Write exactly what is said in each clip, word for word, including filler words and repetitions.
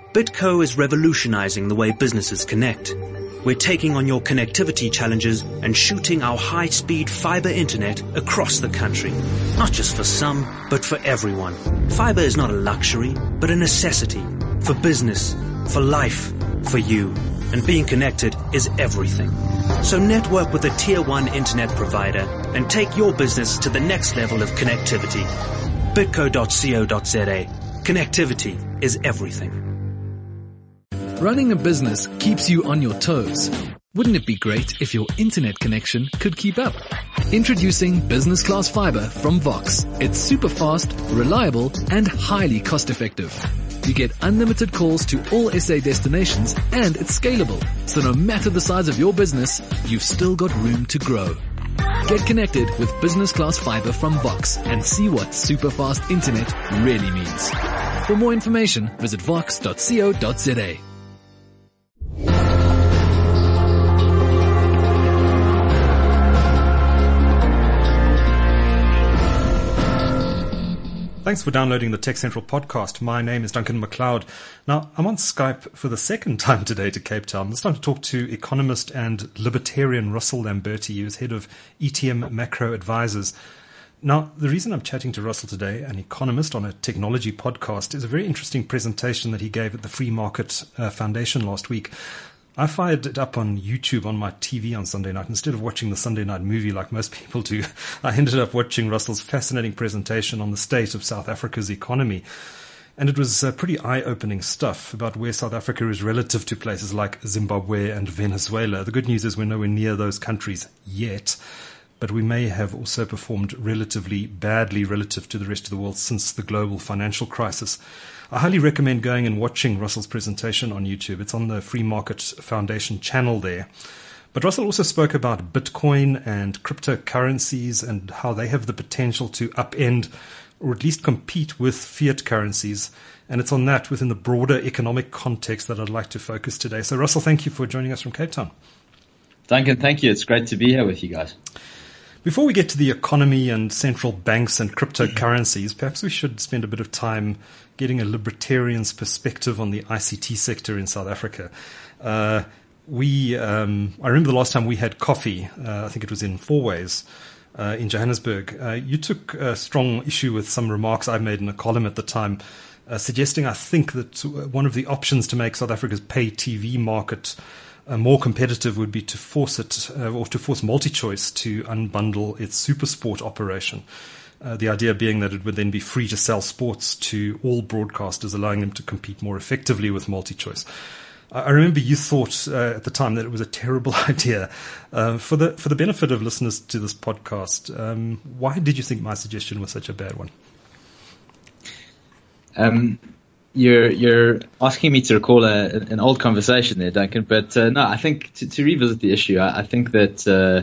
BitCo is revolutionizing the way businesses connect. We're taking on your connectivity challenges and shooting our high-speed fiber internet across the country. Not just for some, but for everyone. Fiber is not a luxury, but a necessity. For business, for life, for you. And being connected is everything. So network with a tier one internet provider and take your business to the next level of connectivity. bitco dot co dot za. Connectivity is everything. Running a business keeps you on your toes. Wouldn't it be great if your internet connection could keep up? Introducing Business Class Fiber from Vox. It's super fast, reliable, and highly cost effective. You get unlimited calls to all S A destinations, and it's scalable. So no matter the size of your business, you've still got room to grow. Get connected with Business Class Fiber from Vox and see what super fast internet really means. For more information, visit vox dot co dot za. Thanks for downloading the Tech Central podcast. My name is Duncan McLeod. Now, I'm on Skype for the second time today to Cape Town. This time to talk to economist and libertarian Russell Lamberti, who is head of E T M Macro Advisors. Now, the reason I'm chatting to Russell today, an economist on a technology podcast, is a very interesting presentation that he gave at the Free Market uh, Foundation last week. I fired it up on YouTube on my T V on Sunday night. Instead of watching the Sunday night movie like most people do, I ended up watching Russell's fascinating presentation on the state of South Africa's economy. And it was uh, pretty eye-opening stuff about where South Africa is relative to places like Zimbabwe and Venezuela. The good news is we're nowhere near those countries yet, but we may have also performed relatively badly relative to the rest of the world since the global financial crisis. I highly recommend going and watching Russell's presentation on YouTube. It's on the Free Market Foundation channel there. But Russell also spoke about Bitcoin and cryptocurrencies and how they have the potential to upend or at least compete with fiat currencies. And it's on that within the broader economic context that I'd like to focus today. So Russell, thank you for joining us from Cape Town. Duncan, thank you. It's great to be here with you guys. Before we get to the economy and central banks and cryptocurrencies, perhaps we should spend a bit of time getting a libertarian's perspective on the I C T sector in South Africa. Uh, we, um, I remember the last time we had coffee, uh, I think it was in Fourways uh, in Johannesburg. Uh, you took a strong issue with some remarks I made in a column at the time, uh, suggesting I think that one of the options to make South Africa's pay T V market Uh, more competitive would be to force it uh, or to force MultiChoice to unbundle its SuperSport operation. Uh, the idea being that it would then be free to sell sports to all broadcasters, allowing them to compete more effectively with MultiChoice. I, I remember you thought uh, at the time that it was a terrible idea. Uh, for the for the benefit of listeners to this podcast, um, why did you think my suggestion was such a bad one? Um. You're you're asking me to recall a, an old conversation there, Duncan. But uh, no, I think to, to revisit the issue, I, I think that uh,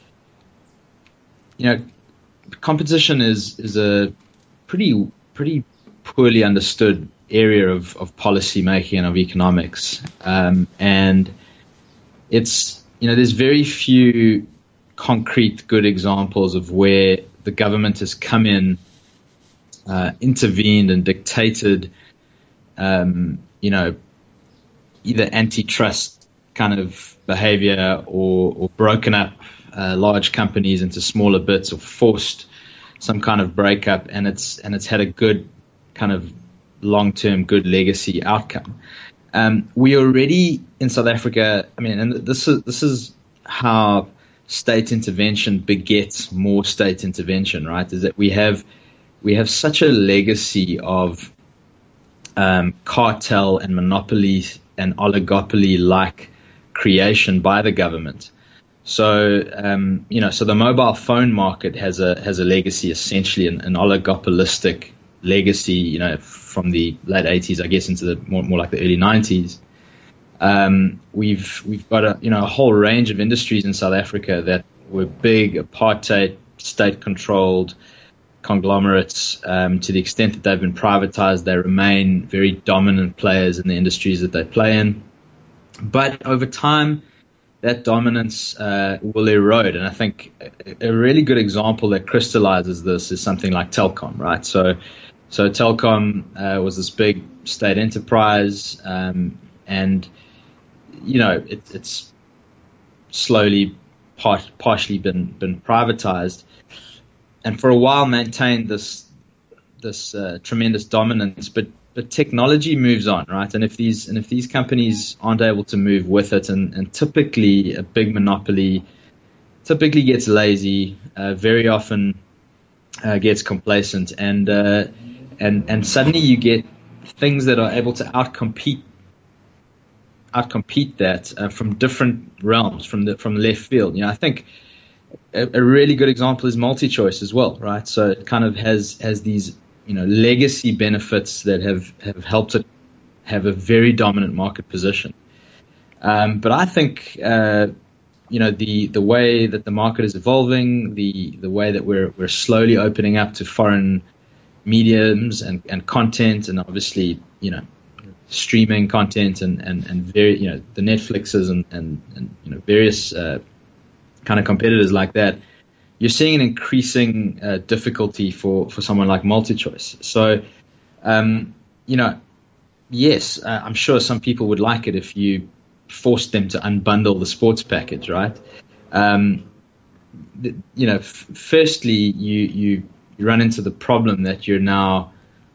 you know, competition is is a pretty pretty poorly understood area of, of policy making and of economics, um, and it's you know there's very few concrete good examples of where the government has come in, uh, intervened, and dictated. Um, you know, either antitrust kind of behavior or, or broken up uh, large companies into smaller bits or forced some kind of breakup, and it's and it's had a good kind of long-term good legacy outcome. Um, we already in South Africa, I mean, and this is this is how state intervention begets more state intervention, right? Is that we have we have such a legacy of Um, cartel and monopoly and oligopoly-like creation by the government. So, um, you know, so the mobile phone market has a has a legacy, essentially an, an oligopolistic legacy, you know, from the late eighties, I guess, into the more, more like the early nineties. Um, we've we've got a you know a whole range of industries in South Africa that were big apartheid, state-controlled conglomerates. Um, to the extent that they've been privatized, they remain very dominant players in the industries that they play in. But over time, that dominance uh, will erode. And I think a, a really good example that crystallizes this is something like Telkom, right? So So Telkom uh, was this big state enterprise, um, and you know it, it's slowly part, partially been been privatized, and for a while maintained this this uh, tremendous dominance. But but technology moves on, right? And if these and if these companies aren't able to move with it, and, and typically a big monopoly typically gets lazy, uh, very often uh, gets complacent, and uh, and and suddenly you get things that are able to outcompete outcompete that uh, from different realms, from the from left field. You know, I think a, a really good example is MultiChoice as well, right? So it kind of has has these you know legacy benefits that have have helped it have a very dominant market position. Um, but I think uh, you know the the way that the market is evolving, the the way that we're we're slowly opening up to foreign mediums and, and content, and obviously, you know, streaming content and, and, and very, you know, the Netflixes and, and, and you know, various uh, kind of competitors like that, you're seeing an increasing uh, difficulty for, for someone like MultiChoice. So, um, you know, yes, uh, I'm sure some people would like it if you forced them to unbundle the sports package, right? Um, th- you know, f- firstly, you, you, you run into the problem that you're now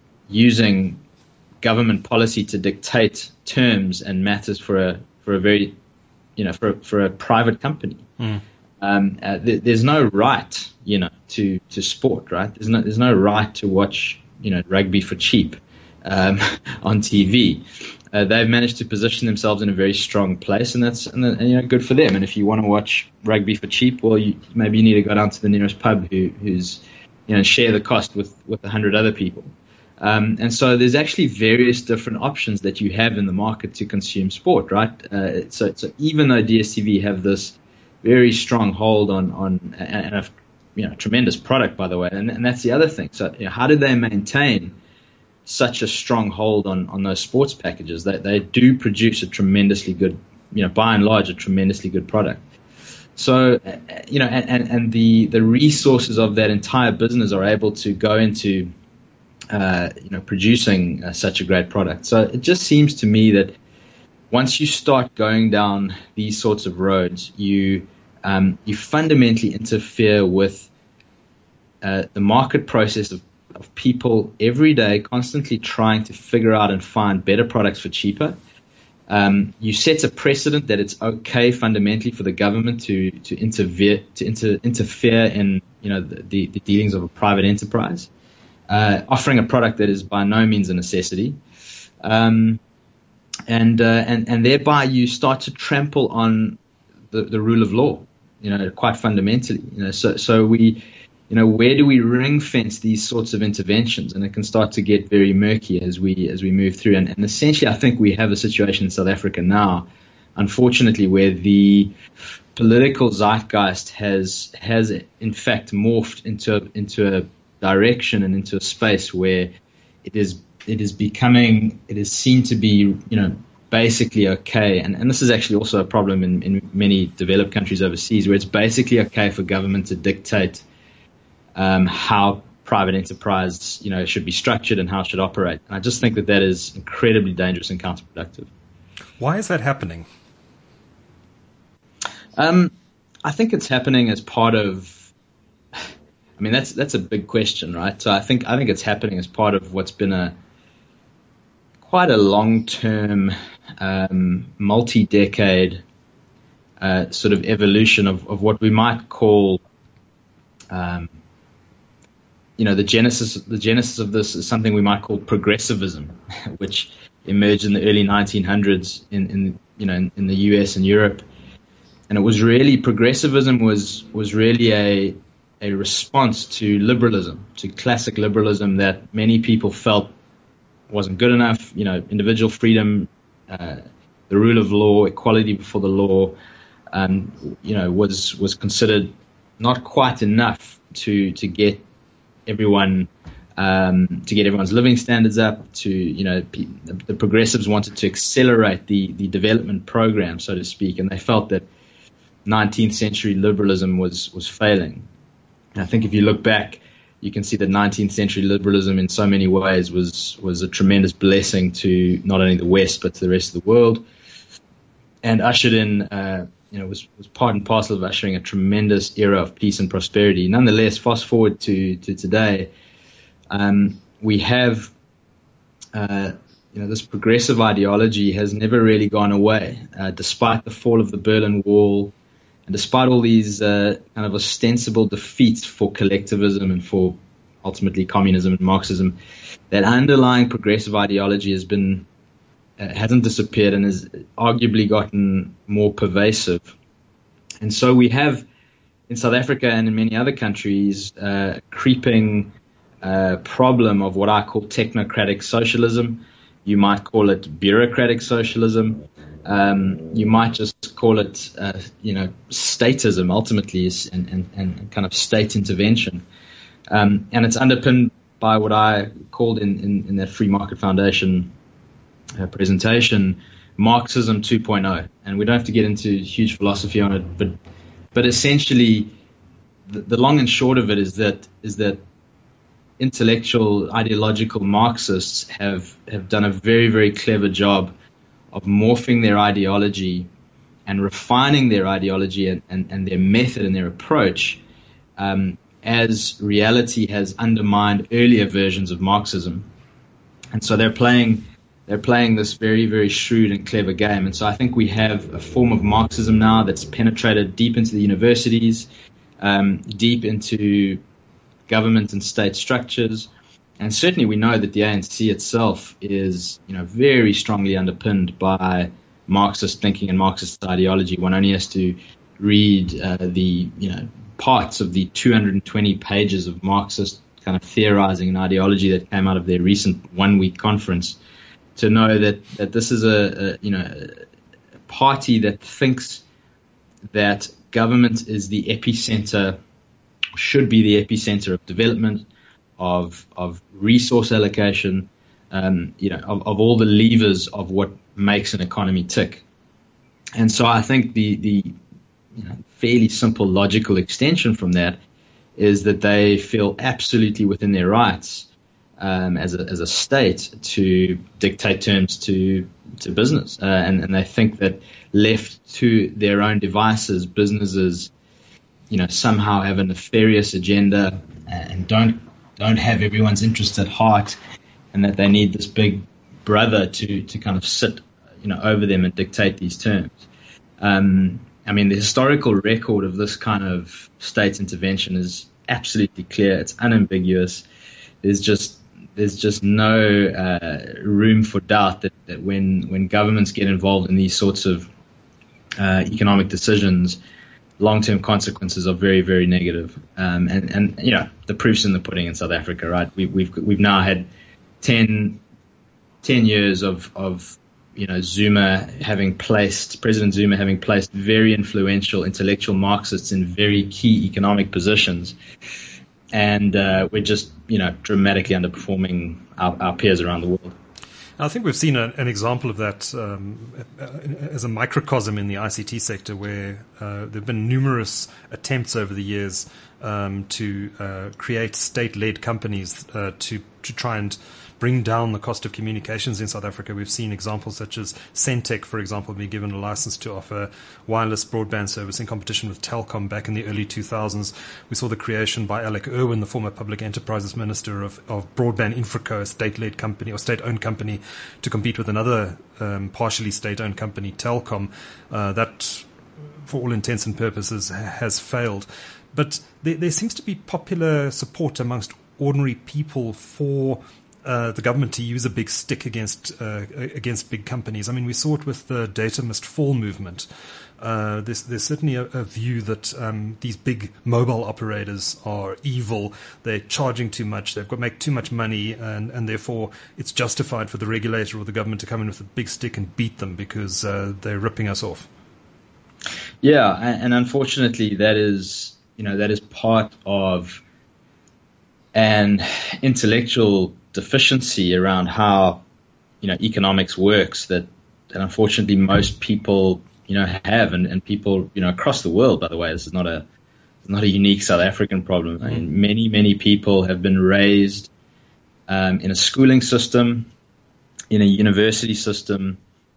using government policy to dictate terms and matters for a for a very, you know, for for a private company. Mm. Um, uh, th- there's no right, you know, to, to sport, right? There's no there's no right to watch, you know, rugby for cheap um, on T V. Uh, they've managed to position themselves in a very strong place, and that's and, and you know good for them. And if you want to watch rugby for cheap, well, you, maybe you need to go down to the nearest pub who, who's you know share the cost with with a hundred other people. Um, and so there's actually various different options that you have in the market to consume sport, right? Uh, so, so even though D S T V have this very strong hold on on and a you know tremendous product, by the way, and, and that's the other thing. So you know, how do they maintain such a strong hold on, on those sports packages? They they do produce a tremendously good, you know, by and large, a tremendously good product. So, you know, and, and, and the, the resources of that entire business are able to go into, uh, you know, producing uh, such a great product. So it just seems to me that once you start going down these sorts of roads, you um, you fundamentally interfere with uh, the market process of, of people every day constantly trying to figure out and find better products for cheaper. Um, you set a precedent that it's okay fundamentally for the government to to interfere to inter, interfere in you know the, the, the dealings of a private enterprise, uh, offering a product that is by no means a necessity, um, and uh, and and thereby you start to trample on the, the rule of law, you know, quite fundamentally. You know, so so we. You know, where do we ring fence these sorts of interventions? And it can start to get very murky as we as we move through. And, and essentially, I think we have a situation in South Africa now, unfortunately, where the political zeitgeist has has in fact morphed into a, into a direction and into a space where it is it is becoming it is seen to be you know basically okay. And, and this is actually also a problem in, in many developed countries overseas, where it's basically okay for government to dictate Um, how private enterprise, you know, should be structured and how it should operate. And I just think that that is incredibly dangerous and counterproductive. Why is that happening? Um, I think it's happening as part of. I mean, that's that's a big question, right? So I think I think it's happening as part of what's been a quite a long-term, um, multi-decade uh, sort of evolution of, of what we might call. Um, You know, the genesis the genesis of this is something we might call progressivism, which emerged in the early nineteen hundreds in, in you know in, in the U S and Europe, and it was really progressivism was was really a a response to liberalism, to classic liberalism that many people felt wasn't good enough. You know, individual freedom, uh, the rule of law, equality before the law, um, you know, was was considered not quite enough to to get everyone um, to get everyone's living standards up. To you know, the, the progressives wanted to accelerate the the development program, so to speak, and they felt that nineteenth century liberalism was was failing. And I think if you look back, you can see that nineteenth century liberalism in so many ways was was a tremendous blessing to not only the West but to the rest of the world, and ushered in, uh, you know, was was part and parcel of ushering a tremendous era of peace and prosperity. Nonetheless, fast forward to to today, um, we have, uh, you know, this progressive ideology has never really gone away, uh, despite the fall of the Berlin Wall. And despite all these uh, kind of ostensible defeats for collectivism and for ultimately communism and Marxism, that underlying progressive ideology has been uh, hasn't disappeared and has arguably gotten more pervasive. And so we have in South Africa and in many other countries uh, a creeping uh, problem of what I call technocratic socialism. You might call it bureaucratic socialism. Um, you might just call it, uh, you know, statism ultimately, is, and, and, and kind of state intervention. Um, and it's underpinned by what I called in, in, in that Free Market Foundation uh, presentation, Marxism two point oh. And we don't have to get into huge philosophy on it, but but essentially, the, the long and short of it is that is that intellectual, ideological Marxists have have done a very, very clever job of morphing their ideology and refining their ideology and, and, and their method and their approach um, as reality has undermined earlier versions of Marxism. And so they're playing they're playing this very, very shrewd and clever game. And so I think we have a form of Marxism now that's penetrated deep into the universities, um, deep into government and state structures. And certainly we know that the A N C itself is, you know, very strongly underpinned by Marxist thinking and Marxist ideology. One only has to read uh, the, you know, parts of the two hundred twenty pages of Marxist kind of theorizing and ideology that came out of their recent one-week conference to know that, that this is a, a, you know, a party that thinks that government is the epicenter, should be the epicenter of development, of of resource allocation, um, you know, of, of all the levers of what makes an economy tick. And so I think the the you know, fairly simple logical extension from that is that they feel absolutely within their rights um, as a as a state to dictate terms to to business, uh, and and they think that left to their own devices, businesses, you know, somehow have a nefarious agenda and don't. don't have everyone's interest at heart, and that they need this big brother to, to kind of sit, you know, over them and dictate these terms. Um, I mean, the historical record of this kind of state intervention is absolutely clear. It's unambiguous. There's just there's just no uh, room for doubt that, that when when governments get involved in these sorts of uh, economic decisions, long-term consequences are very, very negative. Um, and, and, you know, the proof's in the pudding in South Africa, right? We, we've we've now had ten, ten years of, of, you know, Zuma having placed, President Zuma having placed very influential intellectual Marxists in very key economic positions. And uh, we're just, you know, dramatically underperforming our, our peers around the world. I think we've seen a, an example of that um, as a microcosm in the I C T sector, where uh, there have been numerous attempts over the years um, to uh, create state-led companies uh, to to try and bring down the cost of communications in South Africa. We've seen examples such as Centec, for example, being given a license to offer wireless broadband service in competition with Telkom back in the early two thousands. We saw the creation by Alec Irwin, the former Public Enterprises Minister, of, of Broadband Infraco, a state-led company or state-owned company, to compete with another um, partially state-owned company, Telkom. Uh, that, for all intents and purposes, has failed. But there, there seems to be popular support amongst ordinary people for Uh, the government to use a big stick against uh, against big companies. I mean, we saw it with the data must fall movement. Uh, there's, there's certainly a, a view that um, these big mobile operators are evil. They're charging too much. They've got to make too much money, and, and therefore it's justified for the regulator or the government to come in with a big stick and beat them because uh, they're ripping us off. Yeah, and, and unfortunately, that is you know that is part of an intellectual deficiency around how, you know, economics works that, that unfortunately most people, you know, have, and, and people, you know, across the world, by the way. This is not a, not a unique South African problem. I mean, many, many people have been raised um, in a schooling system, in a university system,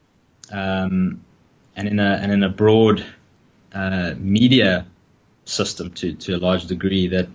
um, and in a and in a broad uh, media system to to a large degree that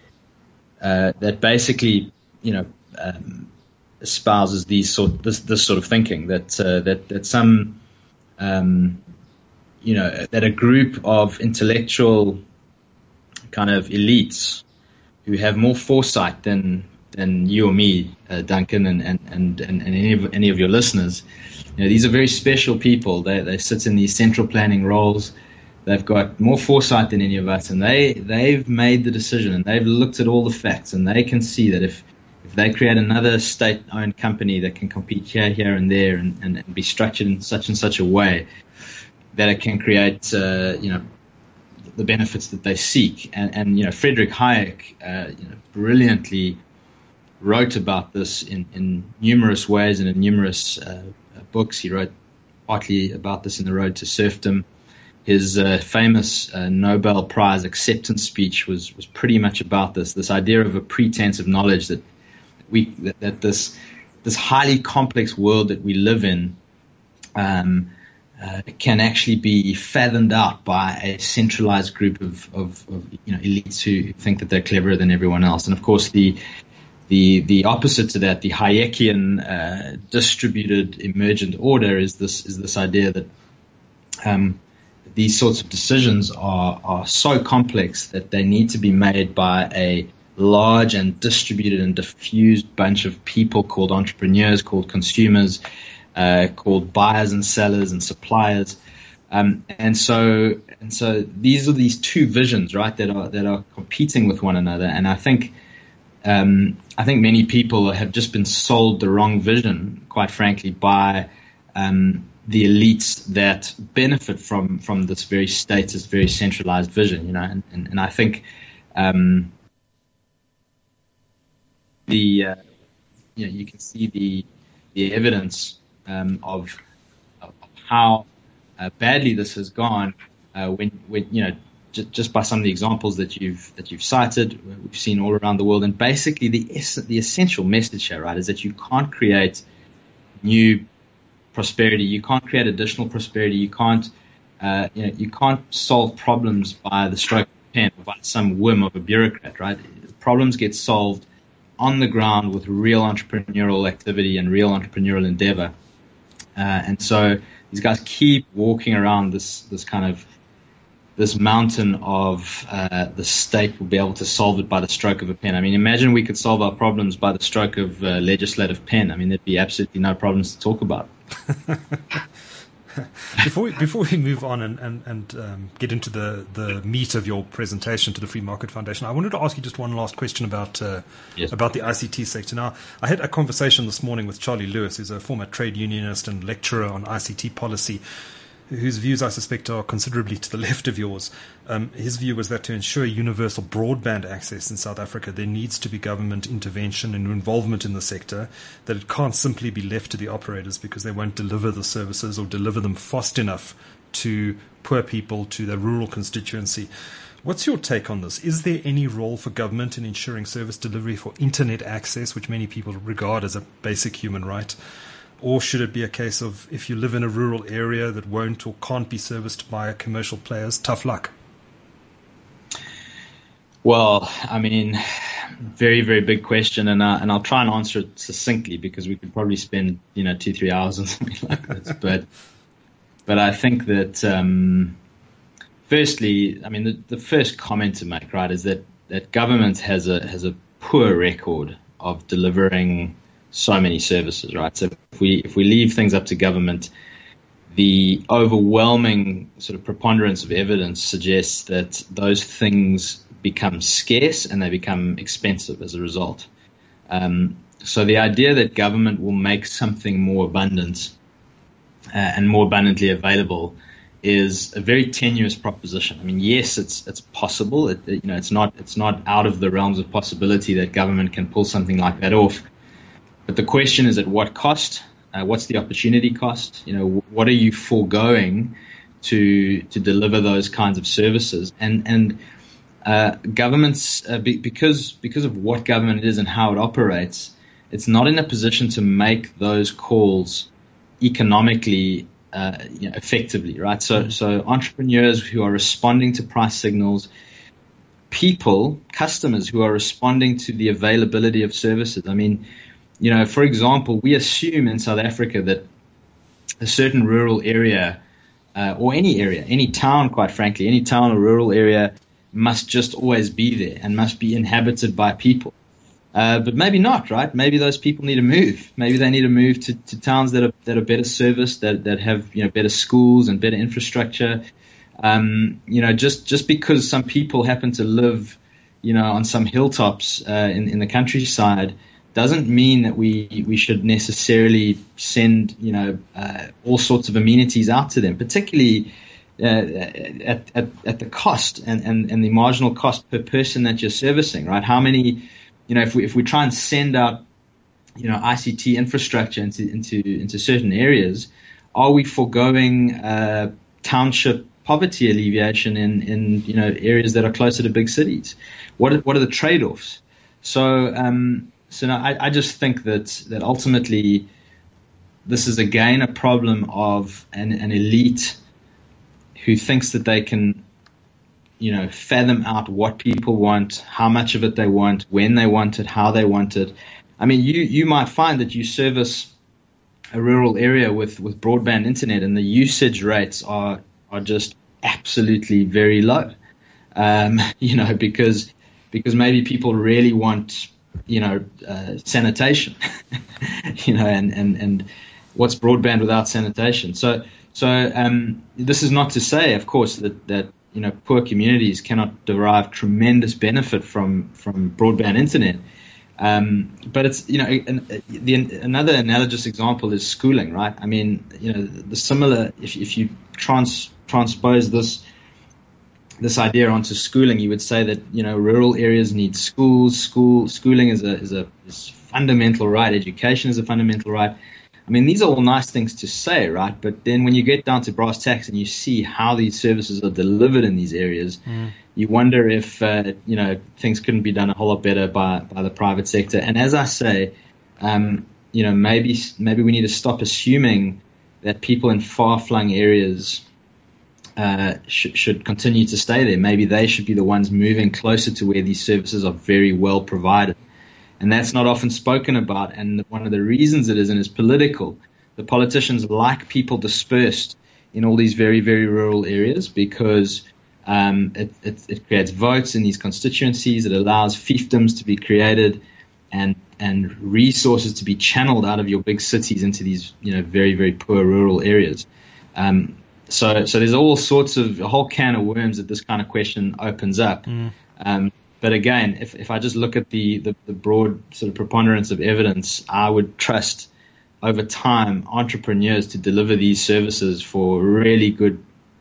uh, that basically, you know, um, espouses these sort this this sort of thinking that uh, that that some um, you know that a group of intellectual kind of elites who have more foresight than than you or me, uh, Duncan, and and and, and any of any of your listeners. You know, these are very special people. They they sit in these central planning roles. They've got more foresight than any of us, and they they've made the decision, and they've looked at all the facts, and they can see that if if they create another state-owned company that can compete here, here, and there, and, and, and be structured in such and such a way that it can create, uh, you know, the benefits that they seek. And, and you know, Friedrich Hayek, uh, you know, brilliantly wrote about this in, in numerous ways and in numerous uh, books. He wrote partly about this in The Road to Serfdom. His uh, famous uh, Nobel Prize acceptance speech was was pretty much about this, this idea of a pretense of knowledge that we that, that this this highly complex world that we live in um, uh, can actually be fathomed out by a centralized group of, of, of you know elites who think that they're cleverer than everyone else. And of course, the the the opposite to that, the Hayekian uh, distributed emergent order, is this is this idea that um, these sorts of decisions are are so complex that they need to be made by a large and distributed and diffused bunch of people called entrepreneurs, called consumers, uh, called buyers and sellers and suppliers. Um, and so, and so these are these two visions, right, that are that are competing with one another. And I think, um, I think many people have just been sold the wrong vision, quite frankly, by um, the elites that benefit from from this very statist, very centralized vision. You know, and and, and I think. Um, The uh, you know you can see the the evidence um, of, of how uh, badly this has gone uh, when when you know j- just by some of the examples that you've that you've cited, we've seen all around the world. And basically the es- the essential message here, right, is that you can't create new prosperity, you can't create additional prosperity, you can't uh, you know you can't solve problems by the stroke of a pen or by some whim of a bureaucrat, right? Problems get solved on the ground with real entrepreneurial activity and real entrepreneurial endeavor. Uh, and so these guys keep walking around this, this kind of, this mountain of uh, the state will be able to solve it by the stroke of a pen. I mean, imagine we could solve our problems by the stroke of a legislative pen. I mean, there'd be absolutely no problems to talk about. Before we, before we move on and, and, and um, get into the, the meat of your presentation to the Free Market Foundation, I wanted to ask you just one last question about uh, yes. about the I C T sector. Now, I had a conversation this morning with Charlie Lewis, who's a former trade unionist and lecturer on I C T policy, whose views I suspect are considerably to the left of yours. Um, his view was that to ensure universal broadband access in South Africa, there needs to be government intervention and involvement in the sector, that it can't simply be left to the operators because they won't deliver the services or deliver them fast enough to poor people, to their rural constituency. What's your take on this? Is there any role for government in ensuring service delivery for internet access, which many people regard as a basic human right? Or should it be a case of if you live in a rural area that won't or can't be serviced by commercial players, tough luck? Well, I mean, very, very big question, and uh, and I'll try and answer it succinctly because we could probably spend you know two, three hours on something like this. But but I think that um, firstly, I mean, the, the first comment to make, right, is that that government has a has a poor record of delivering so many services, right? So if we if we leave things up to government, the overwhelming sort of preponderance of evidence suggests that those things become scarce and they become expensive as a result. Um, so the idea that government will make something more abundant uh, and more abundantly available is a very tenuous proposition. I mean, yes, it's it's possible. It, you know, it's not it's not out of the realms of possibility that government can pull something like that off. But the question is, at what cost? Uh, what's the opportunity cost? You know, what are you foregoing to to deliver those kinds of services? And and uh, governments, uh, be, because because of what government is and how it operates, it's not in a position to make those calls economically uh, you know, effectively, right? So, so entrepreneurs who are responding to price signals, people, customers who are responding to the availability of services. I mean, you know, for example, we assume in South Africa that a certain rural area, uh, or any area, any town, quite frankly, any town or rural area must just always be there and must be inhabited by people. Uh, but maybe not, right? Maybe those people need to move. Maybe they need to move to, to towns that are that are better serviced, that that have you know better schools and better infrastructure. Um, you know, just just because some people happen to live, you know, on some hilltops uh, in in the countryside, doesn't mean that we we should necessarily send you know uh, all sorts of amenities out to them, particularly uh, at, at at the cost and, and and the marginal cost per person that you're servicing, right? How many You know, if we if we try and send out, you know, I C T infrastructure into into into certain areas, are we foregoing uh, township poverty alleviation in, in you know areas that are closer to big cities? What are, what are the trade-offs? So um, so no, I, I just think that that ultimately this is again a problem of an, an elite who thinks that they can, you know, fathom out what people want, how much of it they want, when they want it, how they want it. I mean, you, you might find that you service a rural area with, with broadband internet and the usage rates are, are just absolutely very low. Um, you know, because, because maybe people really want, you know, uh, sanitation, you know, and, and, and what's broadband without sanitation? So, so, um, this is not to say, of course, that, that, you know, poor communities cannot derive tremendous benefit from, from broadband internet. Um, but it's, you know, an, the, another analogous example is schooling, right? I mean, you know, the similar, if, if you trans, transpose this, this idea onto schooling, you would say that, you know, rural areas need schools, school, schooling is a, is a is fundamental right. Education is a fundamental right. I mean, these are all nice things to say, right? But then when you get down to brass tacks and you see how these services are delivered in these areas, mm. you wonder if, uh, you know, things couldn't be done a whole lot better by, by the private sector. And as I say, um, you know, maybe, maybe we need to stop assuming that people in far-flung areas uh, sh- should continue to stay there. Maybe they should be the ones moving closer to where these services are very well provided. And that's not often spoken about. And one of the reasons it isn't is political. The politicians like people dispersed in all these very, very rural areas because um, it, it, it creates votes in these constituencies. It allows fiefdoms to be created and and resources to be channeled out of your big cities into these, you know, very, very poor rural areas. Um, so, so there's all sorts of a whole can of worms that this kind of question opens up. Mm. Um, But again, if, if I just look at the, the, the broad sort of preponderance of evidence, I would trust over time entrepreneurs to deliver these services for really good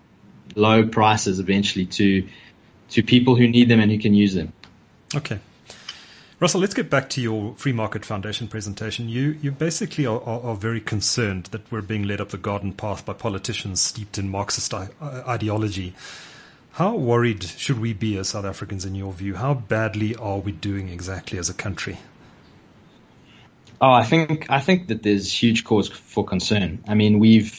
low prices eventually to to people who need them and who can use them. Okay. Russell, let's get back to your Free Market Foundation presentation. You you basically are, are, are very concerned that we're being led up the garden path by politicians steeped in Marxist I- ideology. How worried should we be as South Africans, in your view? How badly are we doing exactly as a country? Oh, I think I think that there's huge cause for concern. I mean, we've,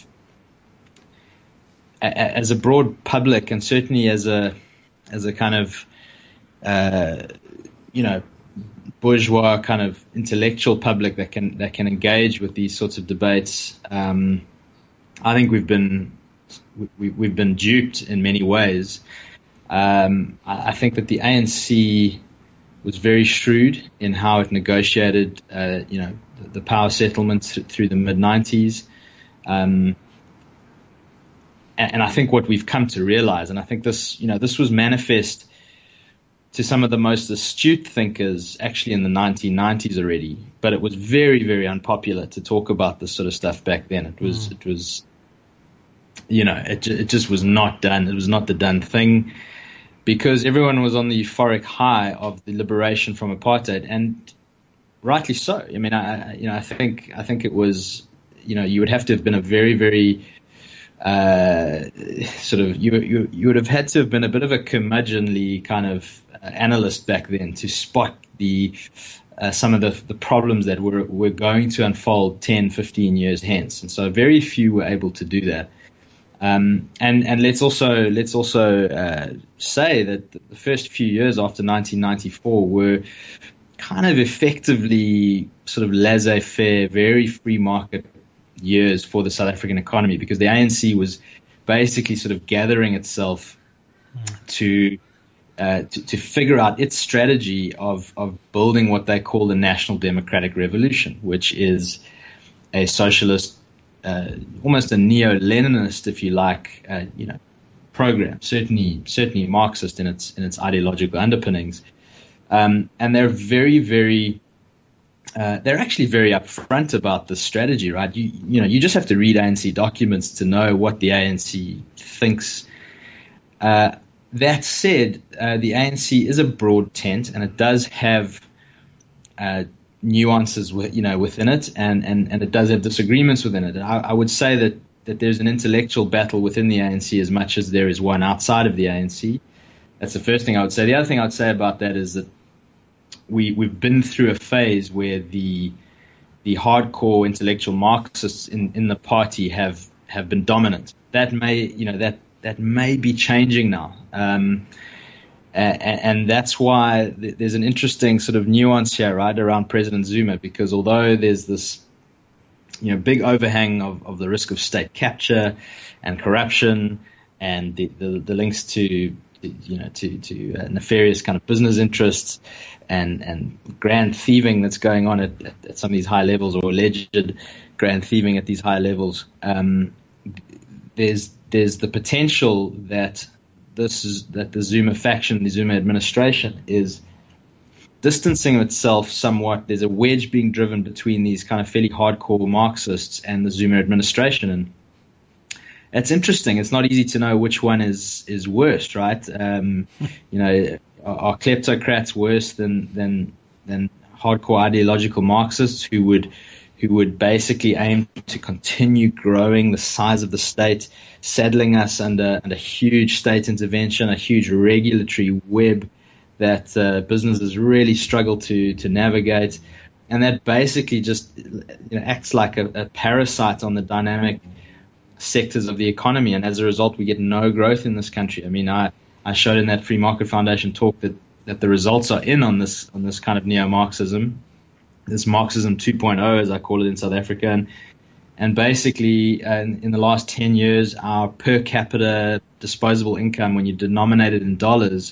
a, as a broad public, and certainly as a as a kind of, uh, you know, bourgeois kind of intellectual public that can that can engage with these sorts of debates, um, I think we've been. We, we've been duped in many ways. Um, I, I think that the A N C was very shrewd in how it negotiated, uh, you know, the, the power settlements th- through the mid nineties. Um, and, and I think what we've come to realize, and I think this, you know, this was manifest to some of the most astute thinkers actually in the nineteen nineties already, but it was very, very unpopular to talk about this sort of stuff back then. It was, mm. it was, You know, it it just was not done. It was not the done thing because everyone was on the euphoric high of the liberation from apartheid, and rightly so. I mean, I you know I think I think it was, you know, you would have to have been a very very uh, sort of you, you you would have had to have been a bit of a curmudgeonly kind of uh, analyst back then to spot the uh, some of the the problems that were were going to unfold ten, fifteen years hence, and so very few were able to do that. Um, and and let's also let's also uh, say that the first few years after nineteen ninety-four were kind of effectively sort of laissez-faire, very free market years for the South African economy, because the A N C was basically sort of gathering itself to uh, to, to figure out its strategy of of building what they call the National Democratic Revolution, which is a socialist, uh, almost a neo-Leninist, if you like, uh, you know, program. Certainly, certainly Marxist in its in its ideological underpinnings, um, and they're very, very Uh, they're actually very upfront about the strategy, right? You you know, you just have to read A N C documents to know what the A N C thinks. Uh, that said, uh, the A N C is a broad tent, and it does have uh, nuances, with, you know, within it, and, and, and it does have disagreements within it. I, I would say that, that there's an intellectual battle within the A N C as much as there is one outside of the A N C. That's the first thing I would say. The other thing I would say about that is that We, we've been through a phase where the the hardcore intellectual Marxists in, in the party have, have been dominant. That may you know that that may be changing now, um, and, and that's why there's an interesting sort of nuance here, right, around President Zuma, because although there's this you know big overhang of, of the risk of state capture and corruption and the, the, the links to you know to to uh, nefarious kind of business interests and and grand thieving that's going on at, at, at some of these high levels, or alleged grand thieving at these high levels, um, there's there's the potential that this is that the Zuma faction, the Zuma administration, is distancing itself somewhat. There's a wedge being driven between these kind of fairly hardcore Marxists and the Zuma administration, and it's interesting. It's not easy to know which one is is worst, right? Um, you know, are, are kleptocrats worse than than than hardcore ideological Marxists who would who would basically aim to continue growing the size of the state, saddling us under under huge state intervention, a huge regulatory web that uh, businesses really struggle to to navigate, and that basically just you know, acts like a, a parasite on the dynamic sectors of the economy, and as a result we get no growth in this country. I mean, I, I showed in that Free Market Foundation talk that, that the results are in on this on this kind of neo-Marxism, this Marxism two point oh, as I call it in South Africa, and and basically uh, in, in the last ten years our per capita disposable income, when you denominate it in dollars,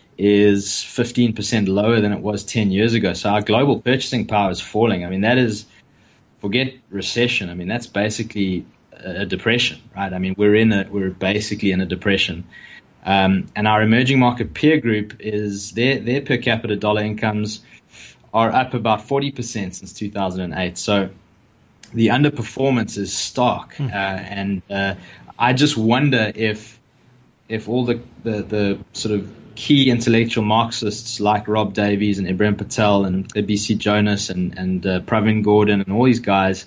is fifteen percent lower than it was ten years ago. So our global purchasing power is falling. I mean, that is, forget recession, I mean that's basically a depression, right? I mean, we're in a we're basically in a depression, um, and our emerging market peer group is their their per capita dollar incomes are up about forty percent since two thousand eight. So the underperformance is stark, mm. uh, and uh, I just wonder if if all the, the the sort of key intellectual Marxists like Rob Davies and Ibrahim Patel and B C Jonas and and uh, Pravin Gordhan and all these guys,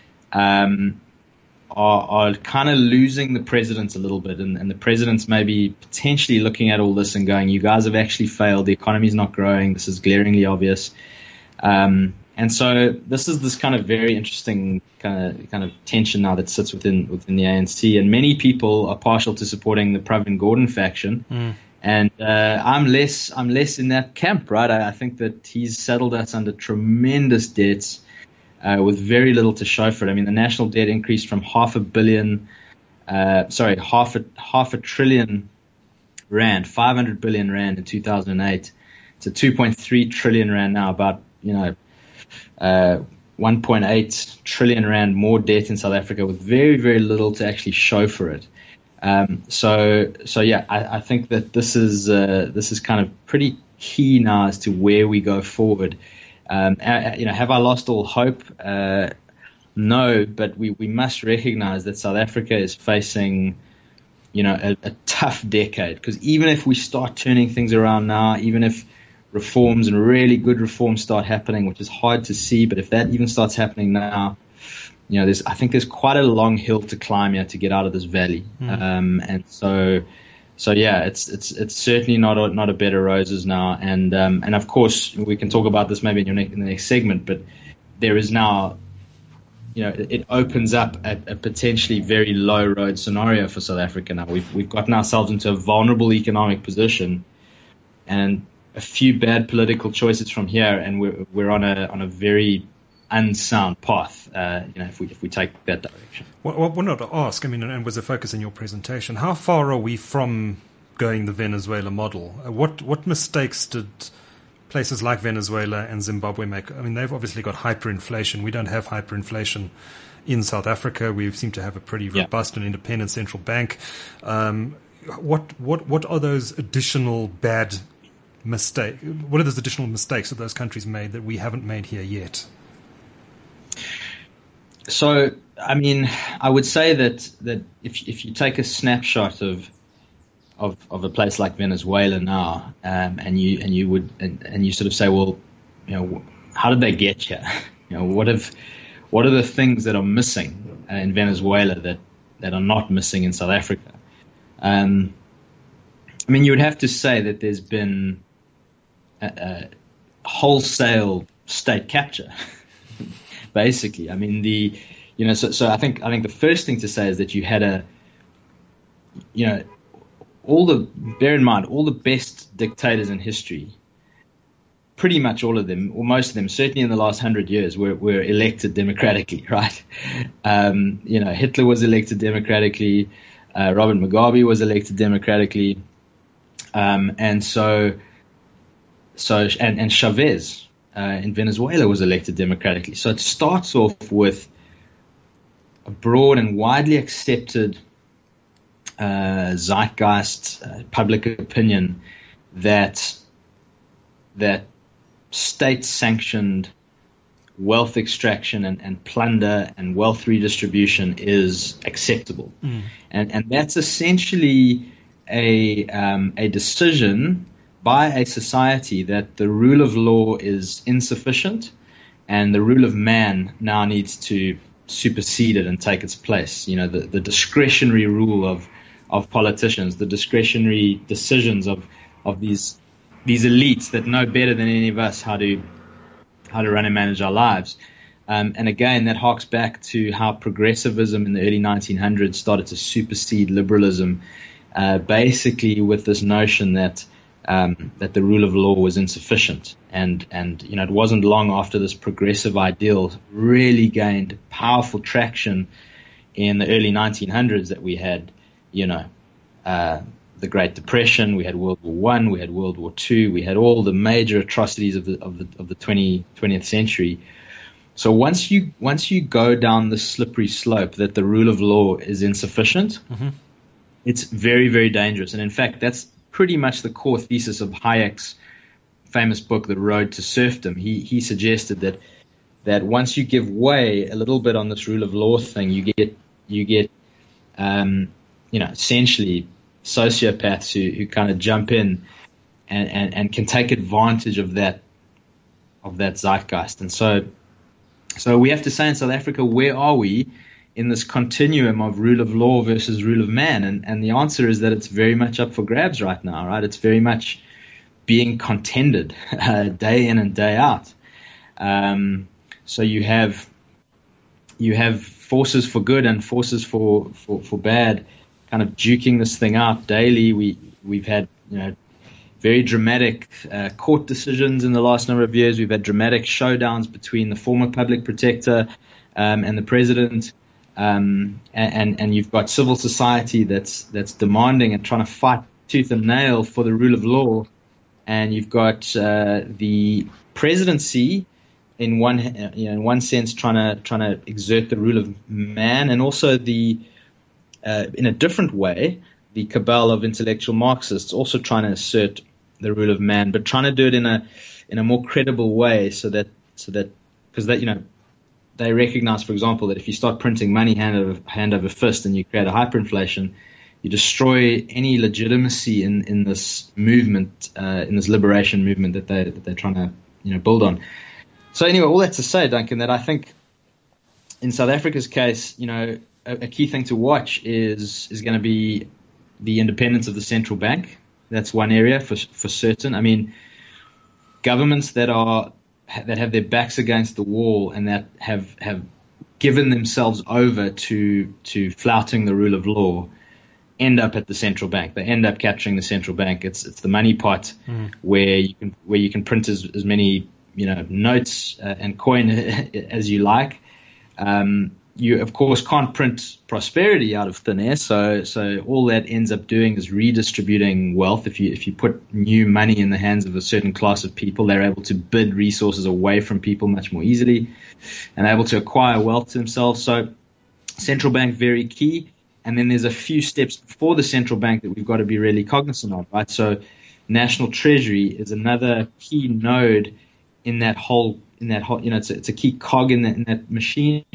um, Are, are kind of losing the presidents a little bit, and, and the presidents maybe potentially looking at all this and going, you guys have actually failed, the economy's not growing, this is glaringly obvious. Um, and so this is this kind of very interesting kind of kind of tension now that sits within within the A N C, and many people are partial to supporting the Pravin Gordhan faction. Mm. And uh, I'm less I'm less in that camp, right? I, I think that he's saddled us under tremendous debts, Uh, with very little to show for it. I mean, the national debt increased from half a billion, uh, sorry, half a half a trillion rand, five hundred billion rand in two thousand eight, to two point three trillion rand now. About you know, uh, one point eight trillion rand more debt in South Africa, with very very little to actually show for it. Um, so so yeah, I, I think that this is uh, this is kind of pretty key now as to where we go forward. Um, you know, have I lost all hope? Uh, no, but we, we must recognize that South Africa is facing, you know, a, a tough decade. Because even if we start turning things around now, even if reforms and really good reforms start happening, which is hard to see, but if that even starts happening now, you know, there's I think there's quite a long hill to climb here to get out of this valley, mm. um, and so. So yeah, it's it's it's certainly not a, not a bed of roses now, and um, and of course we can talk about this maybe in, your ne- in the next segment. But there is now, you know, it, it opens up a, a potentially very low road scenario for South Africa now. We've we've gotten ourselves into a vulnerable economic position, and a few bad political choices from here, and we're we're on a on a very unsound path, uh, you know, if we if we take that direction. Well, well, well, not to ask, I mean, and was a focus in your presentation, how far are we from going the Venezuela model? Uh, what what mistakes did places like Venezuela and Zimbabwe make? I mean, they've obviously got hyperinflation. We don't have hyperinflation in South Africa. We seem to have a pretty robust yeah. and independent central bank. Um, what what what are those additional bad mistakes? What are those additional mistakes that those countries made that we haven't made here yet? So, I mean, I would say that, that if if you take a snapshot of of, of a place like Venezuela now, um, and you and you would and, and you sort of say, well, you know, how did they get here? You know, what have what are the things that are missing uh, in Venezuela that, that are not missing in South Africa? Um, I mean, you would have to say that there's been a, a wholesale state capture. Basically, I mean the, you know, so so I think I think the first thing to say is that you had a, you know, all the bear in mind all the best dictators in history, pretty much all of them, or most of them, certainly in the last hundred years, were were elected democratically, right? Um, you know, Hitler was elected democratically, uh, Robert Mugabe was elected democratically, um, and so so and and Chavez. Uh, in Venezuela was elected democratically. So it starts off with a broad and widely accepted uh, zeitgeist, uh, public opinion that that state-sanctioned wealth extraction and, and plunder and wealth redistribution is acceptable, mm. and and that's essentially a um, a decision by a society that the rule of law is insufficient and the rule of man now needs to supersede it and take its place. You know, the, the discretionary rule of, of politicians, the discretionary decisions of, of these these elites that know better than any of us how to how to run and manage our lives. Um, and again, that harks back to how progressivism in the early nineteen hundreds started to supersede liberalism, uh, basically with this notion that Um, that the rule of law was insufficient, and and you know it wasn't long after this progressive ideal really gained powerful traction in the early nineteen hundreds that we had, you know, uh, the Great Depression, we had World War One, we had World War Two, we had all the major atrocities of the of the of the twentieth century. So once you once you go down the slippery slope that the rule of law is insufficient, mm-hmm. it's very very dangerous, and in fact that's pretty much the core thesis of Hayek's famous book, The Road to Serfdom. He he suggested that that once you give way a little bit on this rule of law thing, you get you get um, you know essentially sociopaths who, who kind of jump in and, and, and can take advantage of that of that zeitgeist. And so so we have to say in South Africa, where are we in this continuum of rule of law versus rule of man? And, and the answer is that it's very much up for grabs right now, right? It's very much being contended uh, day in and day out. Um, so you have you have forces for good and forces for, for, for bad kind of duking this thing out daily. We, we've had, you know, very dramatic uh, court decisions in the last number of years. We've had dramatic showdowns between the former public protector um, and the president. Um, and, and you've got civil society that's that's demanding and trying to fight tooth and nail for the rule of law, and you've got uh, the presidency in one you know, in one sense trying to trying to exert the rule of man, and also the uh, in a different way the cabal of intellectual Marxists also trying to assert the rule of man, but trying to do it in a in a more credible way, so that so that because that you know. They recognize, for example, that if you start printing money hand over, hand over fist and you create a hyperinflation, you destroy any legitimacy in, in this movement, uh, in this liberation movement that, they, that they're trying to you know, build on. So anyway, all that to say, Duncan, that I think in South Africa's case, you know, a, a key thing to watch is is going to be the independence of the central bank. That's one area for for certain. I mean, governments that are that have their backs against the wall and that have have given themselves over to to flouting the rule of law end up at the central bank. They end up capturing the central bank. It's it's the money pot mm. where you can where you can print as, as many you know notes uh, and coin as you like. Um, you of course can't print prosperity out of thin air. So so all that ends up doing is redistributing wealth. If you if you put new money in the hands of a certain class of people, they're able to bid resources away from people much more easily, and able to acquire wealth to themselves. So central bank very key. And then there's a few steps before the central bank that we've got to be really cognizant of, right? So national treasury is another key node in that whole, in that whole, you know, it's a, it's a key cog in that, in that machine.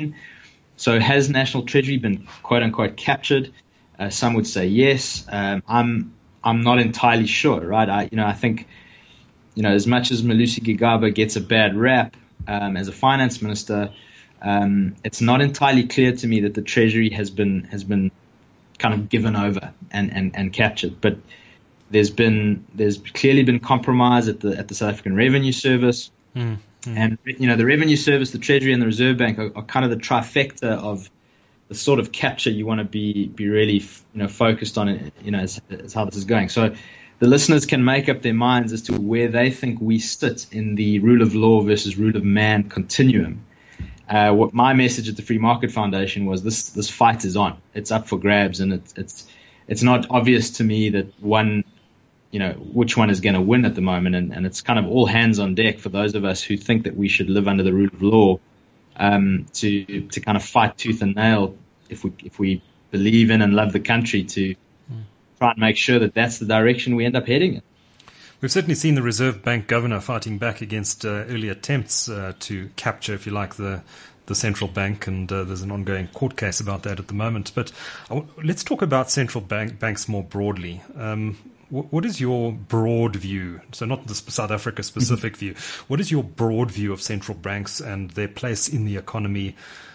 So has national treasury been quote unquote captured? Uh, some would say yes. Um, I'm, I'm not entirely sure, right? I, you know, I think, you know, as much as Malusi Gigaba gets a bad rap um, as a finance minister, um, it's not entirely clear to me that the treasury has been has been kind of given over and, and, and captured. But there's been there's clearly been compromise at the at the South African Revenue Service, mm, mm. and you know the Revenue Service, the Treasury, and the Reserve Bank are, are kind of the trifecta of the sort of capture you want to be be really you know focused on. You know, as, as how this is going. So the listeners can make up their minds as to where they think we sit in the rule of law versus rule of man continuum. Uh, what my message at the Free Market Foundation was: this this fight is on. It's up for grabs, and it's it's it's not obvious to me that one, you know, which one is going to win at the moment, and, and it's kind of all hands on deck for those of us who think that we should live under the rule of law, um, to to kind of fight tooth and nail if we if we believe in and love the country to try and make sure that that's the direction we end up heading in. We've certainly seen the Reserve Bank governor fighting back against uh, early attempts uh, to capture, if you like, the the central bank, and uh, there's an ongoing court case about that at the moment. But uh, let's talk about central bank banks more broadly. Um, wh- what is your broad view? So not the South Africa specific view. What is your broad view of central banks and their place in the economy?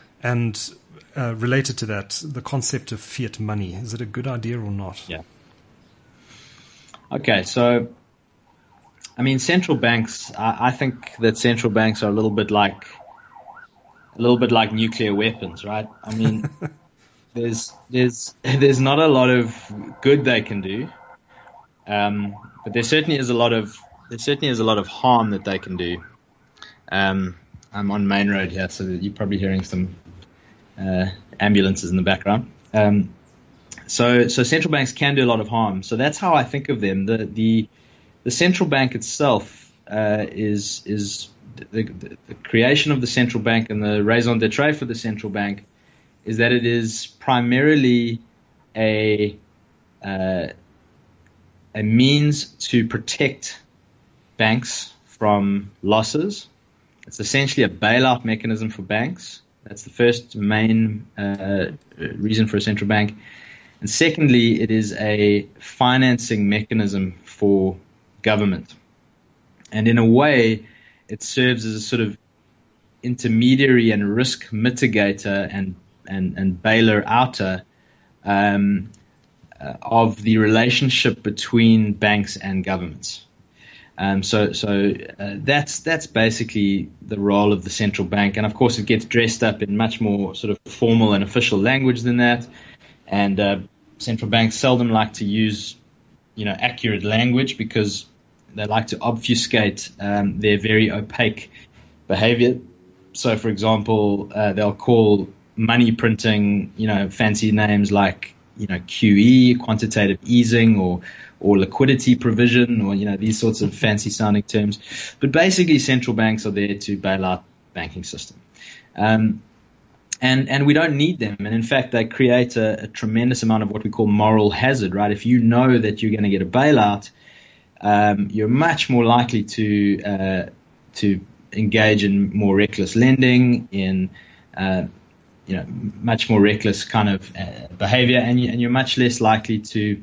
And uh, related to that, the concept of fiat money. Is it a good idea or not? Yeah. Okay, so I mean, central banks, I, I think that central banks are a little bit like a little bit like nuclear weapons, right? I mean, there's there's there's not a lot of good they can do, um, but there certainly is a lot of there certainly is a lot of harm that they can do. Um, I'm on Main Road here, so you're probably hearing some uh, ambulances in the background. Um, so so central banks can do a lot of harm. So that's how I think of them. The the The central bank itself uh, is is the, the, the creation of the central bank, and the raison d'être for the central bank is that it is primarily a uh, a means to protect banks from losses. It's essentially a bailout mechanism for banks. That's the first main uh, reason for a central bank. And secondly, it is a financing mechanism for government. And in a way, it serves as a sort of intermediary and risk mitigator and and, and bailer outer um, uh, of the relationship between banks and governments. Um, so so uh, that's that's basically the role of the central bank. And of course, it gets dressed up in much more sort of formal and official language than that. And uh, central banks seldom like to use, you know, accurate language because they like to obfuscate um, their very opaque behavior. So, for example, uh, they'll call money printing, you know, fancy names like, you know, Q E, quantitative easing, or or liquidity provision, or, you know, these sorts of fancy sounding terms. But basically, central banks are there to bail out the banking system. Um, and and we don't need them. And in fact, they create a, a tremendous amount of what we call moral hazard, right? If you know that you're going to get a bailout, Um, you're much more likely to uh, to engage in more reckless lending, in uh, you know much more reckless kind of uh, behavior, and, you, and you're much less likely to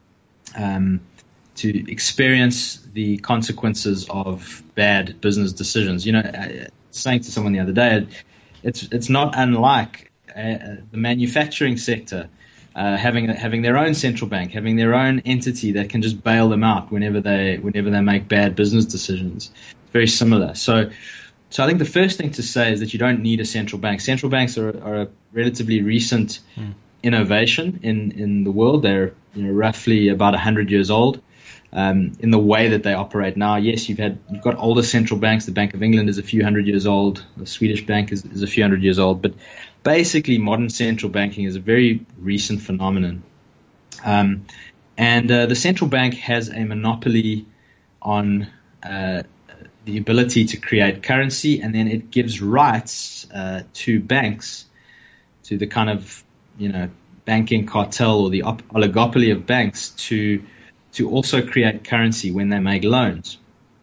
um, to experience the consequences of bad business decisions. You know, uh, saying to someone the other day, it's it's not unlike uh, the manufacturing sector uh, having having their own central bank, having their own entity that can just bail them out whenever they whenever they make bad business decisions. It's very similar. So. So I think the first thing to say is that you don't need a central bank. Central banks are, are a relatively recent mm. innovation in, in the world. They're you know, roughly about one hundred years old um, in the way that they operate now. Yes, you've had you've got older central banks. The Bank of England is a few hundred years old. The Swedish bank is, is a few hundred years old. But basically, modern central banking is a very recent phenomenon. Um, and uh, the central bank has a monopoly on uh, the ability to create currency, and then it gives rights uh, to banks, to the kind of you know banking cartel or the op- oligopoly of banks to to also create currency when they make loans.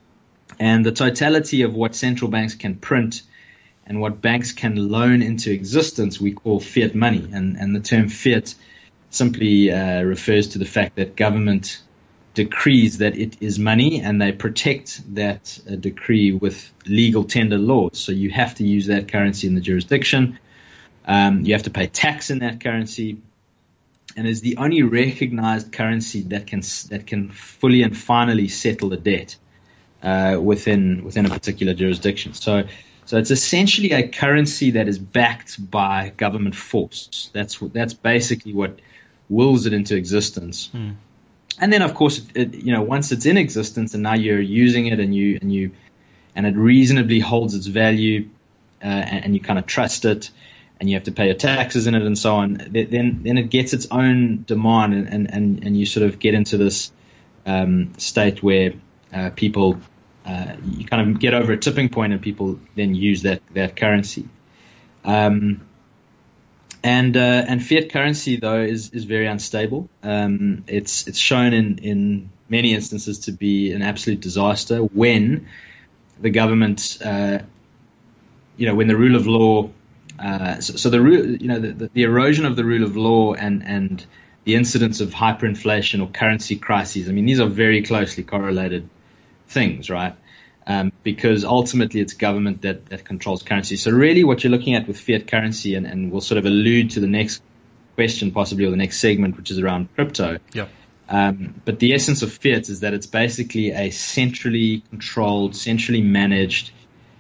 And the totality of what central banks can print and what banks can loan into existence we call fiat money, and and the term fiat simply uh, refers to the fact that government decrees that it is money, and they protect that uh, decree with legal tender laws. So you have to use that currency in the jurisdiction. Um, you have to pay tax in that currency, and is the only recognized currency that can that can fully and finally settle a debt uh, within within a particular jurisdiction. So, so it's essentially a currency that is backed by government force. That's what, that's basically what wills it into existence. Hmm. And then, of course, it, you know, once it's in existence and now you're using it and you and you and it reasonably holds its value, uh, and, and you kind of trust it, and you have to pay your taxes in it and so on, then then it gets its own demand, and and, and, and you sort of get into this um, state where uh, people uh, you kind of get over a tipping point, and people then use that that currency. Um, And uh, and fiat currency, though, is, is very unstable. Um, it's it's shown in, in many instances to be an absolute disaster when the government, uh, you know, when the rule of law, uh, so, so the you know the, the, the erosion of the rule of law and and the incidence of hyperinflation or currency crises. I mean, these are very closely correlated things, right? Um, because ultimately it's government that, that controls currency. So really what you're looking at with fiat currency, and, and we'll sort of allude to the next question possibly, or the next segment, which is around crypto. Yep. Um, but the essence of fiat is that it's basically a centrally controlled, centrally managed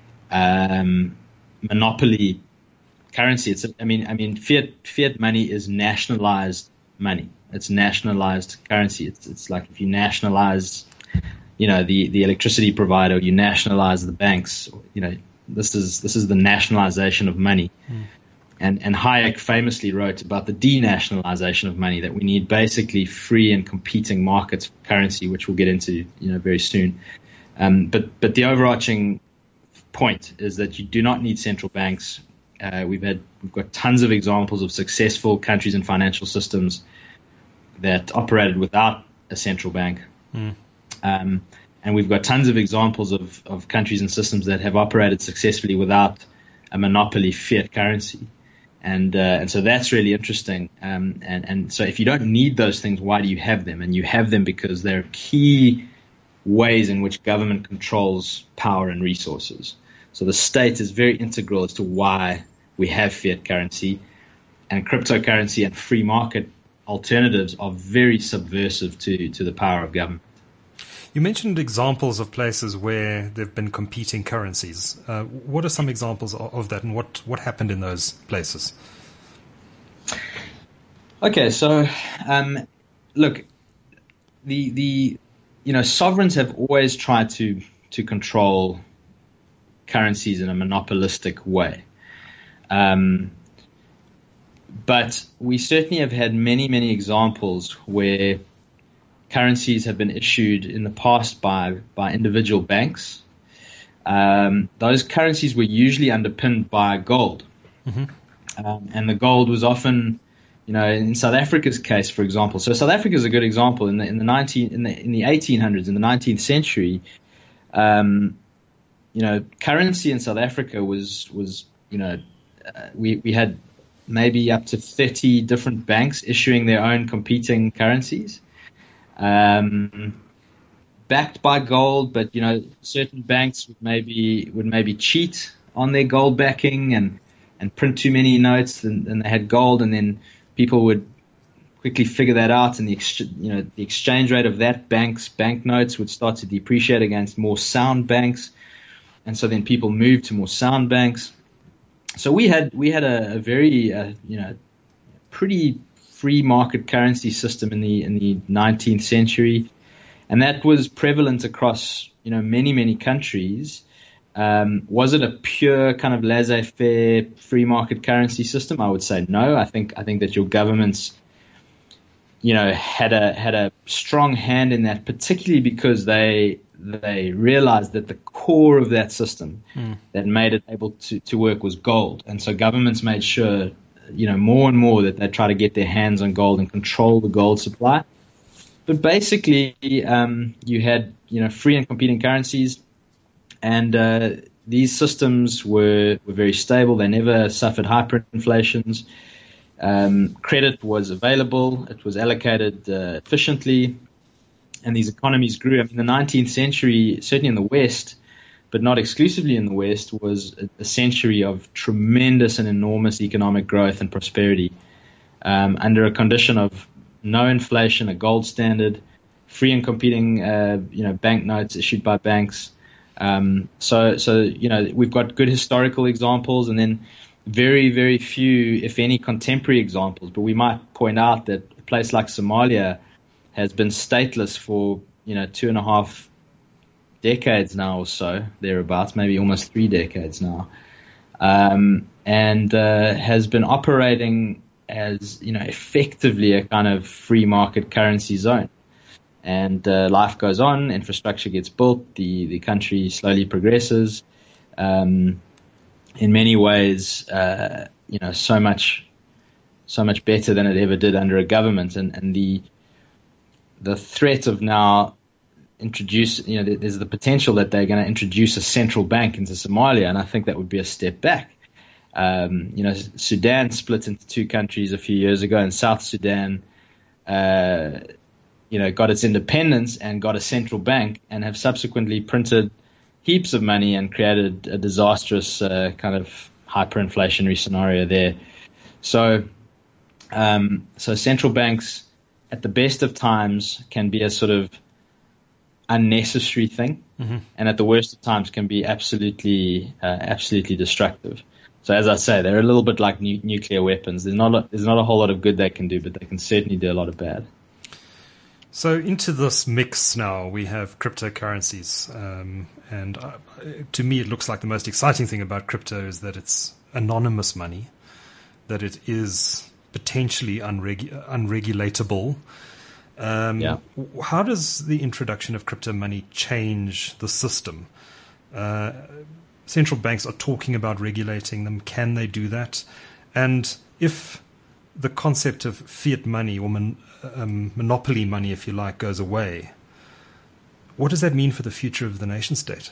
um, monopoly currency. It's, I mean, I mean, fiat fiat money is nationalized money. It's nationalized currency. It's it's like if you nationalize you know, the, the electricity provider, you nationalize the banks, you know, this is this is the nationalization of money. Mm. And and Hayek famously wrote about the denationalization of money, that we need basically free and competing markets for currency, which we'll get into, you know, very soon. Um, but but the overarching point is that you do not need central banks. Uh, we've had we've got tons of examples of successful countries and financial systems that operated without a central bank. Mm. Um, and we've got tons of examples of, of countries and systems that have operated successfully without a monopoly fiat currency. And uh, and so that's really interesting. Um, and, and so if you don't need those things, why do you have them? And you have them because they're key ways in which government controls power and resources. So the state is very integral as to why we have fiat currency, and cryptocurrency and free market alternatives are very subversive to, to the power of government. You mentioned examples of places where there have been competing currencies. Uh, what are some examples of that, and what, what happened in those places? Okay, so um, look, the the you know sovereigns have always tried to to control currencies in a monopolistic way, um, but we certainly have had many many examples where currencies have been issued in the past by by individual banks. Um, those currencies were usually underpinned by gold, mm-hmm. um, and the gold was often, you know, in South Africa's case, for example. So South Africa is a good example. In the in the nineteen in the in the eighteen hundreds, in the nineteenth century, um, you know, currency in South Africa was was you know, uh, we we had maybe up to thirty different banks issuing their own competing currencies. Um, backed by gold, but you know certain banks would maybe would maybe cheat on their gold backing, and and print too many notes, and, and they had gold, and then people would quickly figure that out, and the ex- you know the exchange rate of that bank's banknotes would start to depreciate against more sound banks, and so then people moved to more sound banks. So we had we had a, a very uh, you know pretty free market currency system in the in the nineteenth century, and that was prevalent across you know many many countries. Um, was it a pure kind of laissez-faire free market currency system? I would say no. I think I think that your governments, you know, had a had a strong hand in that, particularly because they they realized that the core of that system mm. that made it able to, to work was gold, and so governments made sure, you know, more and more that they try to get their hands on gold and control the gold supply. But basically, um, you had you know free and competing currencies. And uh, these systems were, were very stable. They never suffered hyperinflations. Um, credit was available. It was allocated uh, efficiently. And these economies grew. I mean, the nineteenth century, certainly in the West, but not exclusively in the West, was a, a century of tremendous and enormous economic growth and prosperity um, under a condition of no inflation, a gold standard, free and competing uh, you know, banknotes issued by banks. Um, so, so, you know, we've got good historical examples and then very, very few, if any, contemporary examples. But we might point out that a place like Somalia has been stateless for, you know, two and a half decades now or so, thereabouts, maybe almost three decades now, um, and uh, has been operating as, you know, effectively a kind of free market currency zone. And uh, life goes on, infrastructure gets built, the, the country slowly progresses. Um, in many ways, uh, you know, so much, so much better than it ever did under a government. And, and the the threat of now introduce, you know, there's the potential that they're going to introduce a central bank into Somalia, and I think that would be a step back. Um, you know, Sudan split into two countries a few years ago, and South Sudan. Uh, you know, got its independence and got a central bank and have subsequently printed heaps of money and created a disastrous uh, kind of hyperinflationary scenario there. So, um, so central banks at the best of times can be a sort of unnecessary thing, mm-hmm. and at the worst of times can be absolutely, uh, absolutely destructive. So as I say, they're a little bit like nu- nuclear weapons. There's not a, there's not a whole lot of good they can do, but they can certainly do a lot of bad. So into this mix now, we have cryptocurrencies. Um, and uh, to me, it looks like the most exciting thing about crypto is that it's anonymous money, that it is potentially unregu- unregulatable. Um, yeah. How does the introduction of crypto money change the system? Uh, central banks are talking about regulating them. Can they do that? And if the concept of fiat money or mon- um, monopoly money, if you like, goes away, what does that mean for the future of the nation state?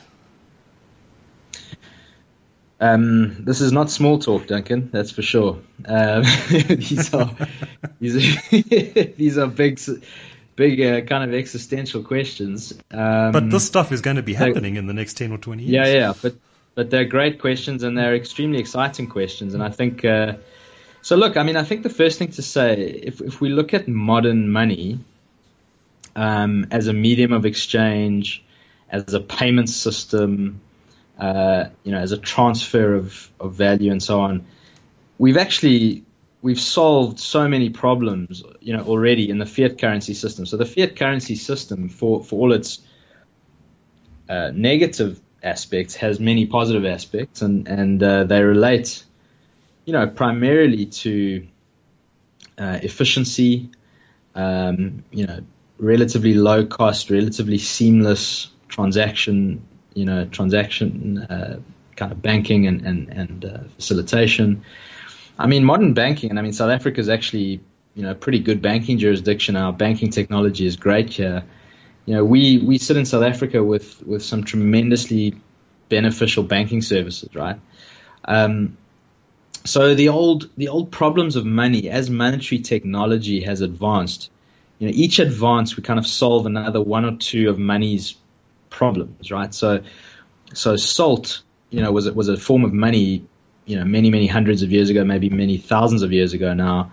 Um, this is not small talk, Duncan. That's for sure. Um, these are these are, these are big, big uh, kind of existential questions. Um, but this stuff is going to be happening so, in the next ten or twenty years. Yeah, yeah. But but they're great questions and they're extremely exciting questions. And I think uh, so. Look, I mean, I think the first thing to say, if if we look at modern money um, as a medium of exchange, as a payment system. Uh, you know, as a transfer of, of value and so on, we've actually we've solved so many problems, you know, already in the fiat currency system. So the fiat currency system, for for all its uh, negative aspects, has many positive aspects, and and uh, they relate, you know, primarily to uh, efficiency, um, you know, relatively low cost, relatively seamless transaction. You know, transaction uh, kind of banking and and, and uh, facilitation. I mean, modern banking, and I mean, South Africa is actually, you know, a pretty good banking jurisdiction. Our banking technology is great here. You know, we, we sit in South Africa with, with some tremendously beneficial banking services, right? Um, so the old the old problems of money, as monetary technology has advanced, you know, each advance we kind of solve another one or two of money's problems, right? So, so salt, you know, was was a form of money you know, many, many hundreds of years ago, maybe many thousands of years ago now.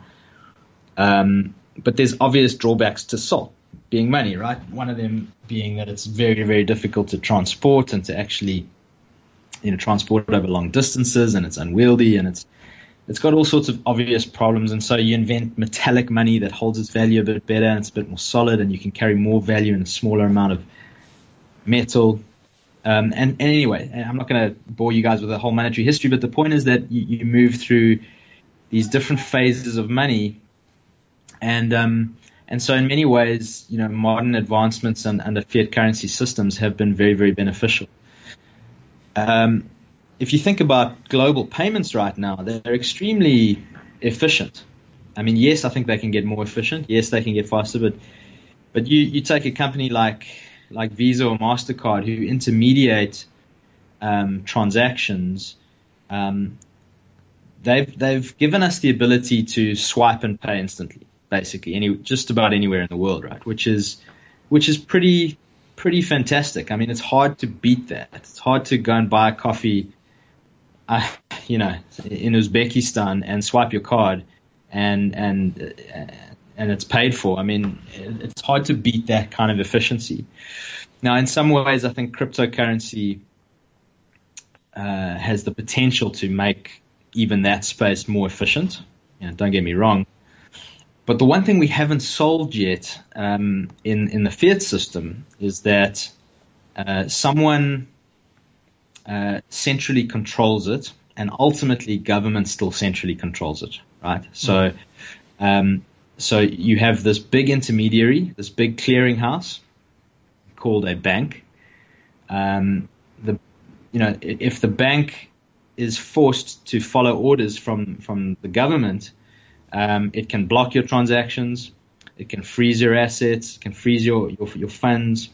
Um, but there's obvious drawbacks to salt being money, right? One of them being that it's very, very difficult to transport and to actually, you know, transport it over long distances, and it's unwieldy, and it's it's got all sorts of obvious problems. And so you invent metallic money that holds its value a bit better, and it's a bit more solid, and you can carry more value in a smaller amount of metal. Um, and, and anyway, I'm not going to bore you guys with the whole monetary history, but the point is that you, you move through these different phases of money, and um, and so in many ways, you know, modern advancements and under fiat currency systems have been very, very beneficial. Um, if you think about global payments right now, they're extremely efficient. I mean, yes, I think they can get more efficient. Yes, they can get faster, but but you, you take a company like like Visa or MasterCard who intermediate um, transactions. Um, they've they've given us the ability to swipe and pay instantly, basically, any just about anywhere in the world, right? Which is which is pretty pretty fantastic. I mean, it's hard to beat that. It's hard to go and buy a coffee, uh, you know, in Uzbekistan and swipe your card, and and uh, and it's paid for. I mean, it's hard to beat that kind of efficiency. Now, in some ways, I think cryptocurrency uh, has the potential to make even that space more efficient. You know, don't get me wrong. But the one thing we haven't solved yet um, in, in the fiat system is that uh, someone uh, centrally controls it, and ultimately government still centrally controls it, right? So, um, so you have this big intermediary, this big clearinghouse called a bank. Um, the, you know, if the bank is forced to follow orders from, from the government, Um, it can block your transactions. It can freeze your assets. It can freeze your, your, your funds.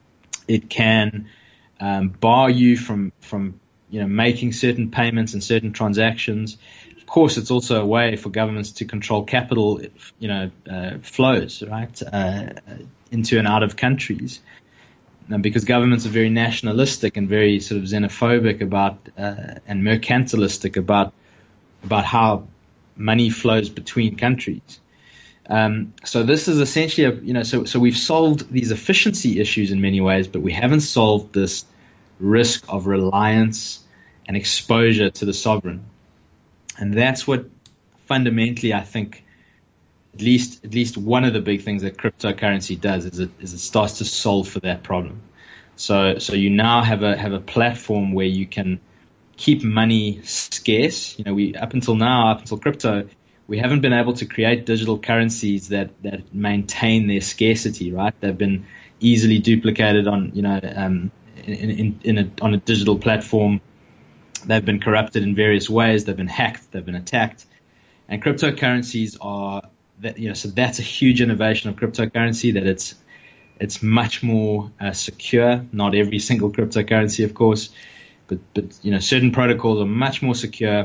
It can um, bar you from, from you know, making certain payments and certain transactions. Of course, it's also a way for governments to control capital, you know, uh, flows, right, uh, into and out of countries. Now, because governments are very nationalistic and very sort of xenophobic about uh, and mercantilistic about about how money flows between countries. Um, so this is essentially, a, you know, so, so we've solved these efficiency issues in many ways, but we haven't solved this risk of reliance and exposure to the sovereign. And that's what fundamentally, I think, at least, at least one of the big things that cryptocurrency does is it, is it starts to solve for that problem. So, so you now have a, have a platform where you can keep money scarce. You know, we up until now, up until crypto, we haven't been able to create digital currencies that, that maintain their scarcity, right? They've been easily duplicated on, you know, um, in, in, in a, on a digital platform. They've been corrupted in various ways. They've been hacked. They've been attacked. And cryptocurrencies are that, you know, so that's a huge innovation of cryptocurrency, that it's, it's much more uh, secure. Not every single cryptocurrency, of course. But, but you know, certain protocols are much more secure,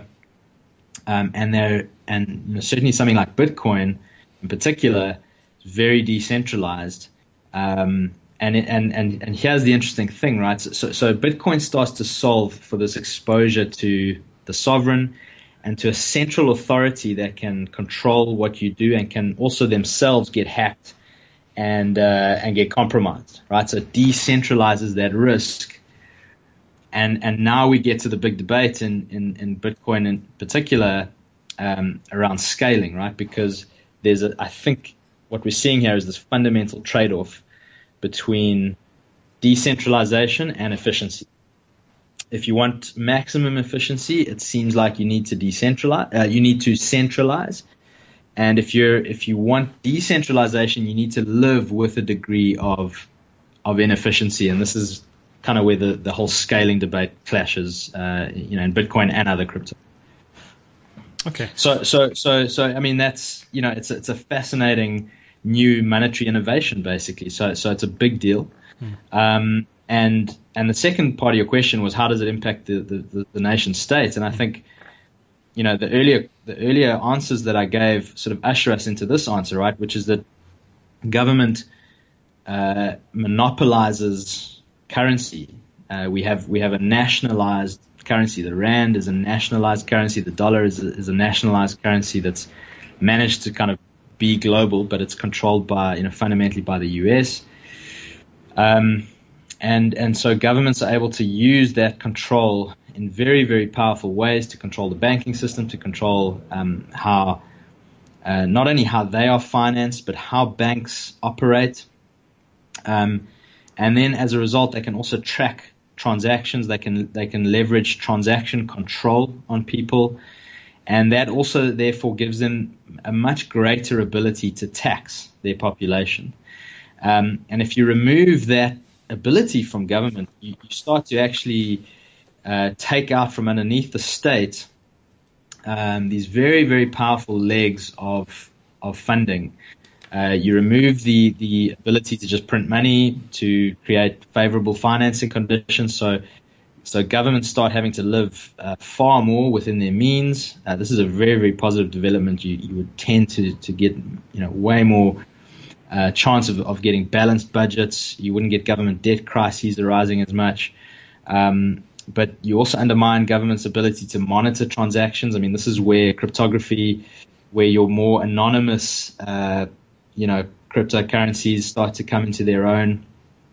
um, and they're and you know, certainly something like Bitcoin, in particular, is very decentralized. Um, and and and and here's the interesting thing, right? So so Bitcoin starts to solve for this exposure to the sovereign and to a central authority that can control what you do and can also themselves get hacked and uh, and get compromised, right? So it decentralizes that risk. And and now we get to the big debate in, in, in Bitcoin in particular um, around scaling, right? Because there's a, I think what we're seeing here is this fundamental trade-off between decentralization and efficiency. If you want maximum efficiency, it seems like you need to decentralize, uh, you need to centralize. And if you're if you want decentralization, you need to live with a degree of of inefficiency. And this is kind of where the, the whole scaling debate clashes, uh, you know, in Bitcoin and other crypto. Okay. So, so, so, so, I mean, that's, you know, it's, it's a fascinating new monetary innovation, basically. So, so it's a big deal. Hmm. Um, and, and the second part of your question was, how does it impact the, the, the, the nation state? And I think, you know, the earlier, the earlier answers that I gave sort of usher us into this answer, right? Which is that government, uh, monopolizes currency. Uh, we have we have a nationalized currency. The rand is a nationalized currency. The dollar is a, is a nationalized currency that's managed to kind of be global, but it's controlled by, you know, fundamentally by the U S. Um, and and so governments are able to use that control in very, very powerful ways to control the banking system, to control um, how uh, not only how they are financed, but how banks operate. Um, and then as a result, they can also track transactions. They can they can leverage transaction control on people. And that also, therefore, gives them a much greater ability to tax their population. Um, and if you remove that ability from government, you, you start to actually uh, take out from underneath the state um, these very, very powerful legs of of funding. Uh, you remove the, the ability to just print money, to create favorable financing conditions. So So governments start having to live uh, far more within their means. Uh, this is a very, very positive development. You, you would tend to, to get, you know, way more uh, chance of, of getting balanced budgets. You wouldn't get government debt crises arising as much. Um, but you also undermine government's ability to monitor transactions. I mean, this is where cryptography, where your more anonymous, uh, you know, cryptocurrencies start to come into their own,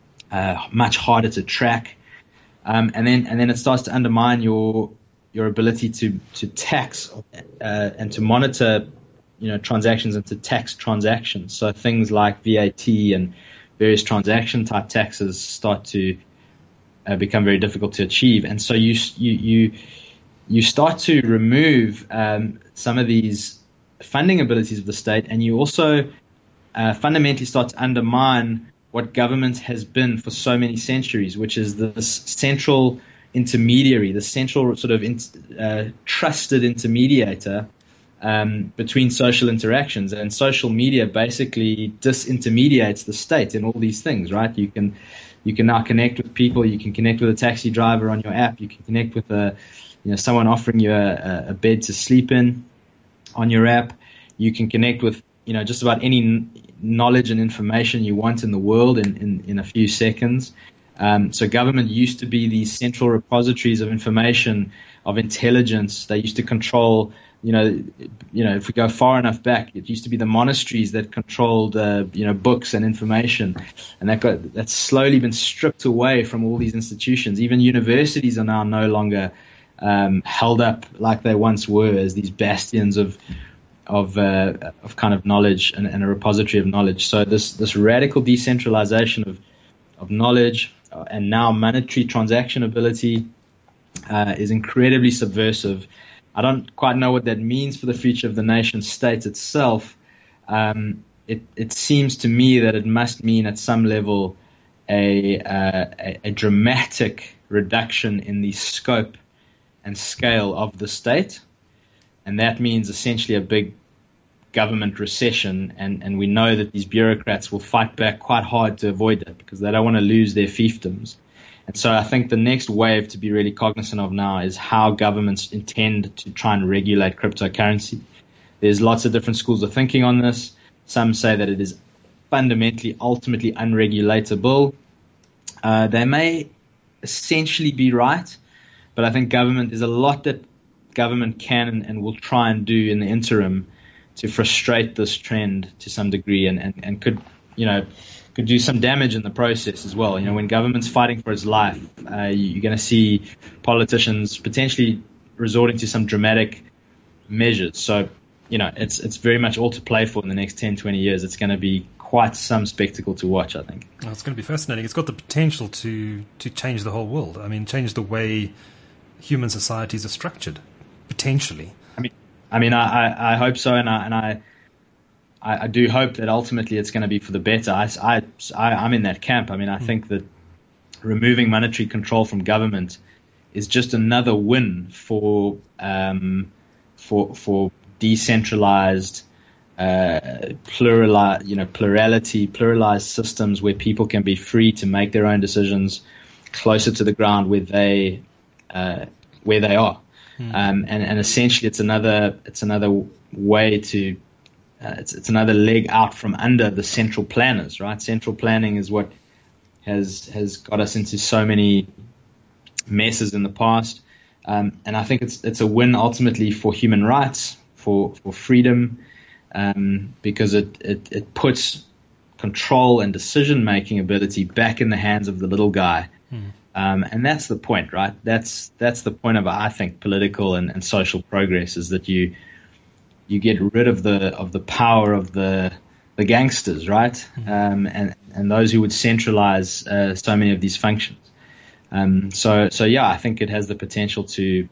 uh, much harder to track. Um, and then, and then it starts to undermine your your ability to to tax uh, and to monitor, you know, transactions and to tax transactions. So things like V A T and various transaction type taxes start to uh, become very difficult to achieve. And so you you you you start to remove um, some of these funding abilities of the state, and you also uh, fundamentally start to undermine what government has been for so many centuries, which is this central intermediary, the central sort of in, uh, trusted intermediator um, between social interactions. And social media basically disintermediates the state in all these things, right? You can you can now connect with people. You can connect with a taxi driver on your app. You can connect with a you know someone offering you a, a bed to sleep in on your app. You can connect with you know just about any knowledge and information you want in the world in, in, in a few seconds. Um, so government used to be these central repositories of information, of intelligence. They used to control, you know, you know, if we go far enough back, it used to be the monasteries that controlled, uh, you know, books and information. And that got, that's slowly been stripped away from all these institutions. Even universities are now no longer um, held up like they once were as these bastions of of uh, of kind of knowledge and, and a repository of knowledge. So this this radical decentralization of of knowledge uh, and now monetary transaction ability uh, is incredibly subversive. I don't quite know what that means for the future of the nation state itself. Um, it it seems to me that it must mean at some level a uh, a, a dramatic reduction in the scope and scale of the state. And that means essentially a big government recession, and, and we know that these bureaucrats will fight back quite hard to avoid that because they don't want to lose their fiefdoms. And so I think the next wave to be really cognizant of now is how governments intend to try and regulate cryptocurrency. There's lots of different schools of thinking on this. Some say that it is fundamentally, ultimately unregulatable. Uh, they may essentially be right, but I think government, there's a lot that government can and will try and do in the interim to frustrate this trend to some degree, and, and, and could, you know, could do some damage in the process as well. You know, when government's fighting for its life, uh, you're going to see politicians potentially resorting to some dramatic measures. So, you know, it's it's very much all to play for in the next ten, twenty years. It's going to be quite some spectacle to watch, I think. Oh, it's going to be fascinating. It's got the potential to, to change the whole world. I mean, change the way human societies are structured, potentially. I mean, I mean, I, I hope so, and I and I, I do hope that ultimately it's going to be for the better. I, I, I'm in that camp. I mean, I mm. think that removing monetary control from government is just another win for um, for for decentralized, uh, plural, you know, plurality, pluralized systems where people can be free to make their own decisions closer to the ground where they uh, where they are. Um, and, and essentially, it's another it's another way to uh, it's it's another leg out from under the central planners, right? Central planning is what has has got us into so many messes in the past. Um, and I think it's it's a win ultimately for human rights, for for freedom, um, because it, it, it puts control and decision-making ability back in the hands of the little guy. Mm. Um, and that's the point, right? That's that's the point of, I think, political and, and social progress, is that you you get rid of the of the power of the the gangsters, right? Mm. Um, and and those who would centralize uh, so many of these functions. Um, so so yeah, I think it has the potential to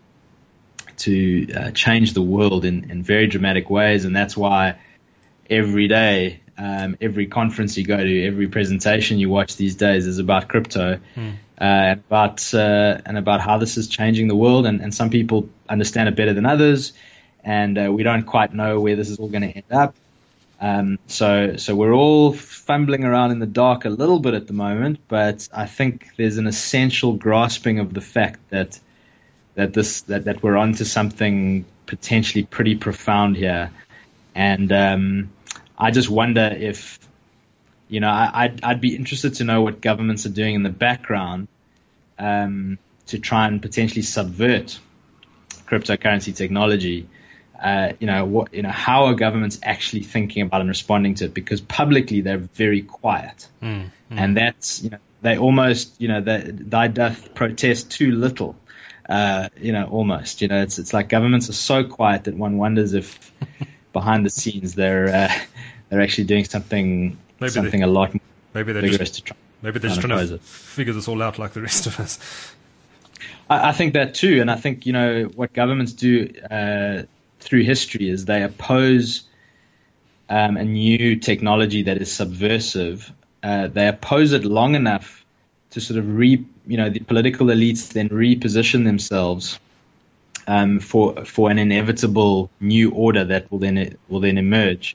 to uh, change the world in, in very dramatic ways, and that's why every day, um, every conference you go to, every presentation you watch these days is about crypto, mm. uh, about uh, and about how this is changing the world. And, and some people understand it better than others, and uh, we don't quite know where this is all going to end up. Um, so so we're all fumbling around in the dark a little bit at the moment, but I think there's an essential grasping of the fact that that this that, that we're onto something potentially pretty profound here. And um, I just wonder if, you know, I, I'd, I'd be interested to know what governments are doing in the background um, to try and potentially subvert cryptocurrency technology. Uh, you know, what, you know, how are governments actually thinking about and responding to it? Because publicly they're very quiet, mm, mm. and that's, you know, they almost, you know, they, they doth protest too little. Uh, you know, almost, you know, it's it's like governments are so quiet that one wonders if behind the scenes they're uh, they're actually doing something maybe something they, a lot more maybe they're vigorous just, to try. Maybe they're just trying to it. figure this all out like the rest of us. I, I think that too, and I think, you know, what governments do uh, through history is they oppose um, a new technology that is subversive. Uh, they oppose it long enough to sort of re, you know, the political elites then reposition themselves um, for for an inevitable new order that will then will then emerge.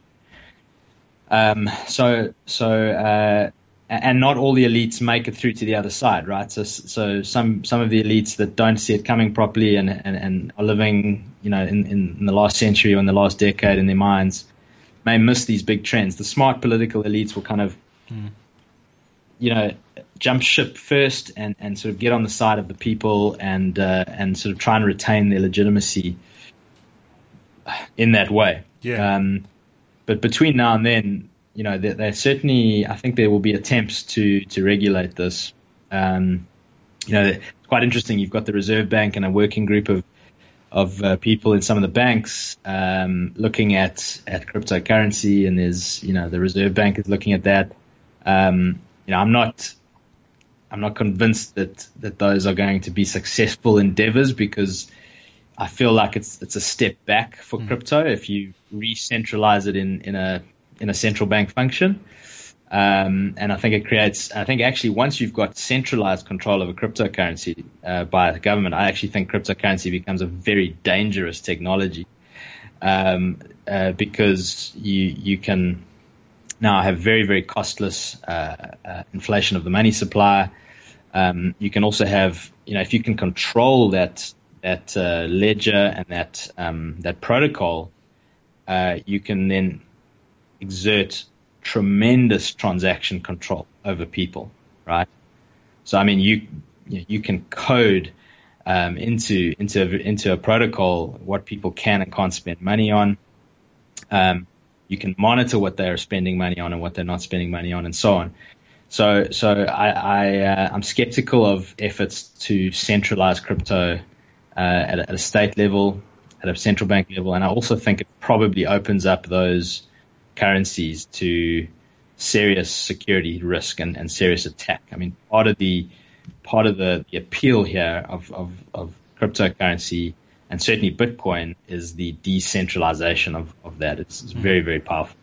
Um, so so uh, and not all the elites make it through to the other side, right? So so some some of the elites that don't see it coming properly and and, and are living, you know, in, in the last century or in the last decade in their minds may miss these big trends. The smart political elites will kind of mm. you know, jump ship first and, and sort of get on the side of the people and uh, and sort of try and retain their legitimacy in that way. Yeah. Um, but between now and then, you know, there, there certainly, I think there will be attempts to to regulate this. Um, you know, it's quite interesting. You've got the Reserve Bank and a working group of of uh, people in some of the banks um, looking at at cryptocurrency, and there's, you know, the Reserve Bank is looking at that. Um, You know, I'm not, I'm not convinced that, that those are going to be successful endeavors, because I feel like it's it's a step back for mm. crypto if you re-centralize it in, in a in a central bank function. Um, and I think it creates, I think actually once you've got centralized control of a cryptocurrency uh, by the government, I actually think cryptocurrency becomes a very dangerous technology um, uh, because you you can now have very, very costless uh, uh, inflation of the money supply. Um, you can also have, you know, if you can control that that uh, ledger and that um, that protocol, uh, you can then exert tremendous transaction control over people, right? So, I mean, you you can code um, into into into a protocol what people can and can't spend money on. Um, You can monitor what they are spending money on and what they're not spending money on, and so on. So, so I, I uh, I'm skeptical of efforts to centralize crypto uh, at, a, at a state level, at a central bank level, and I also think it probably opens up those currencies to serious security risk and, and serious attack. I mean, part of the part of the, the appeal here of, of, of cryptocurrency, and certainly Bitcoin, is the decentralization of, of that. It's, it's very, very powerful.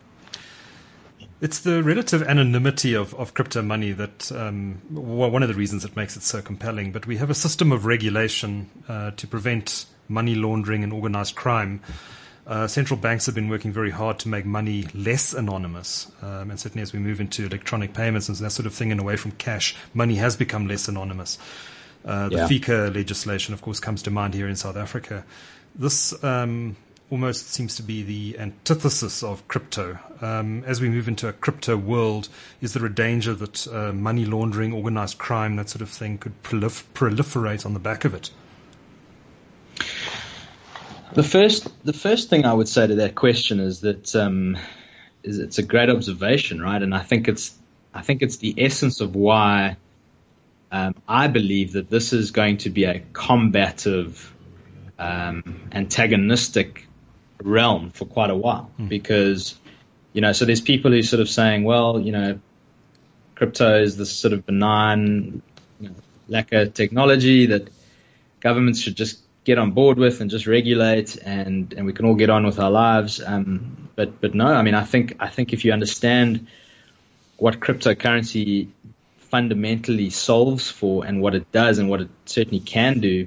It's the relative anonymity of, of crypto money that um, one of the reasons it makes it so compelling. But we have a system of regulation uh, to prevent money laundering and organized crime. Uh, central banks have been working very hard to make money less anonymous. Um, and certainly as we move into electronic payments and that sort of thing and away from cash, money has become less anonymous. Uh, the yeah. FICA legislation, of course, comes to mind here in South Africa. This um, almost seems to be the antithesis of crypto. Um, as we move into a crypto world, is there a danger that uh, money laundering, organized crime, that sort of thing could prolif- proliferate on the back of it? The first, the first thing I would say to that question is that um, is it's a great observation, right? And I think it's, I think it's the essence of why um, I believe that this is going to be a combative, um, antagonistic realm for quite a while, mm. because, you know, so there's people who sort of saying, well, you know, crypto is this sort of benign, you know, lacquer technology that governments should just get on board with and just regulate, and, and we can all get on with our lives. Um, but but no, I mean, I think I think if you understand what cryptocurrency fundamentally solves for and what it does and what it certainly can do,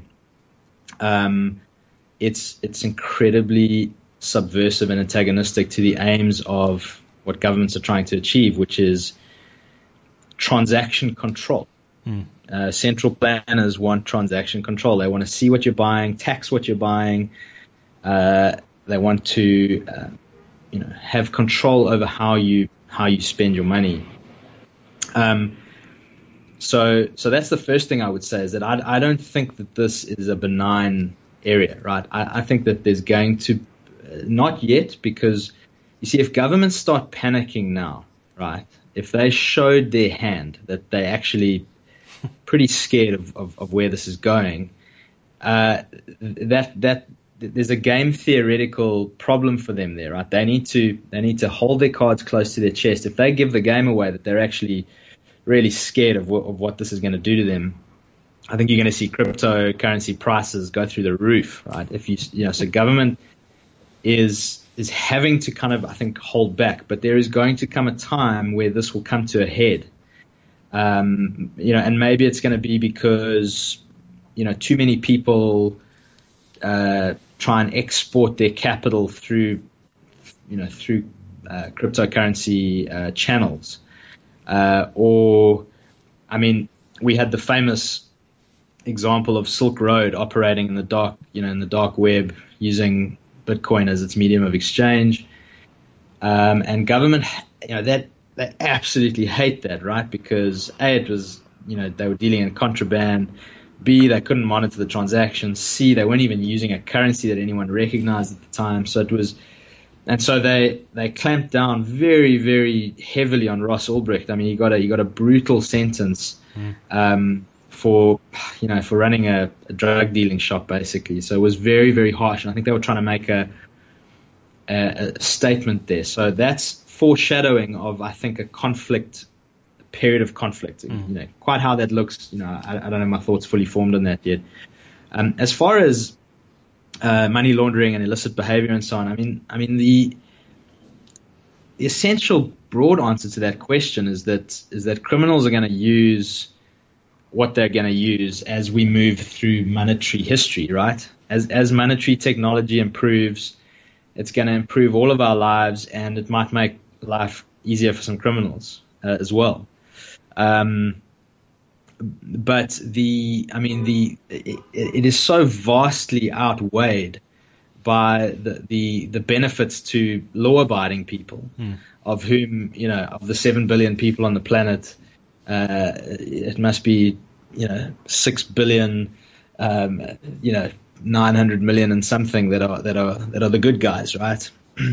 um, it's it's incredibly subversive and antagonistic to the aims of what governments are trying to achieve, which is transaction control. Mm. Uh, central planners want transaction control. They want to see what you're buying, tax what you're buying. Uh, they want to, uh, you know, have control over how you how you spend your money. Um, so so that's the first thing I would say, is that I, I don't think that this is a benign area, right? I, I think that there's going to, uh, not yet, because you see, if governments start panicking now, right? If they showed their hand that they actually pretty scared of, of, of where this is going, uh, that that there's a game theoretical problem for them there, right? They need to they need to hold their cards close to their chest. If they give the game away that they're actually really scared of what, of what this is going to do to them, I think you're going to see cryptocurrency prices go through the roof, right? If you you know, so government is is having to kind of, I think, hold back, but there is going to come a time where this will come to a head. Um, you know, and maybe it's going to be because, you know, too many people uh, try and export their capital through, you know, through uh, cryptocurrency uh, channels. Uh, or, I mean, we had the famous example of Silk Road operating in the dark, you know, in the dark web using Bitcoin as its medium of exchange. Um, and government, you know, that, they absolutely hate that, right? Because A, it was, you know, they were dealing in contraband. B, they couldn't monitor the transactions. C, they weren't even using a currency that anyone recognized at the time. So it was, and so they they clamped down very, very heavily on Ross Ulbricht. I mean, he got a he got a brutal sentence mm. um, for, you know, for running a, a drug dealing shop, basically. So it was very, very harsh. And I think they were trying to make a a, a statement there. So that's foreshadowing of, I think, a conflict, a period of conflict. Mm. You know, quite how that looks, you know, I, I don't have my thoughts fully formed on that yet. Um, as far as uh, money laundering and illicit behavior and so on, I mean, I mean the, the essential broad answer to that question is that is that criminals are going to use what they're going to use as we move through monetary history, right? As as monetary technology improves, it's going to improve all of our lives, and it might make life easier for some criminals uh, as well. Um, but the, I mean, the it, it is so vastly outweighed by the the, the benefits to law-abiding people, mm. of whom, you know, of the seven billion people on the planet, uh, it must be, you know, six billion, um, you know, nine hundred million and something that are that are that are the good guys, right?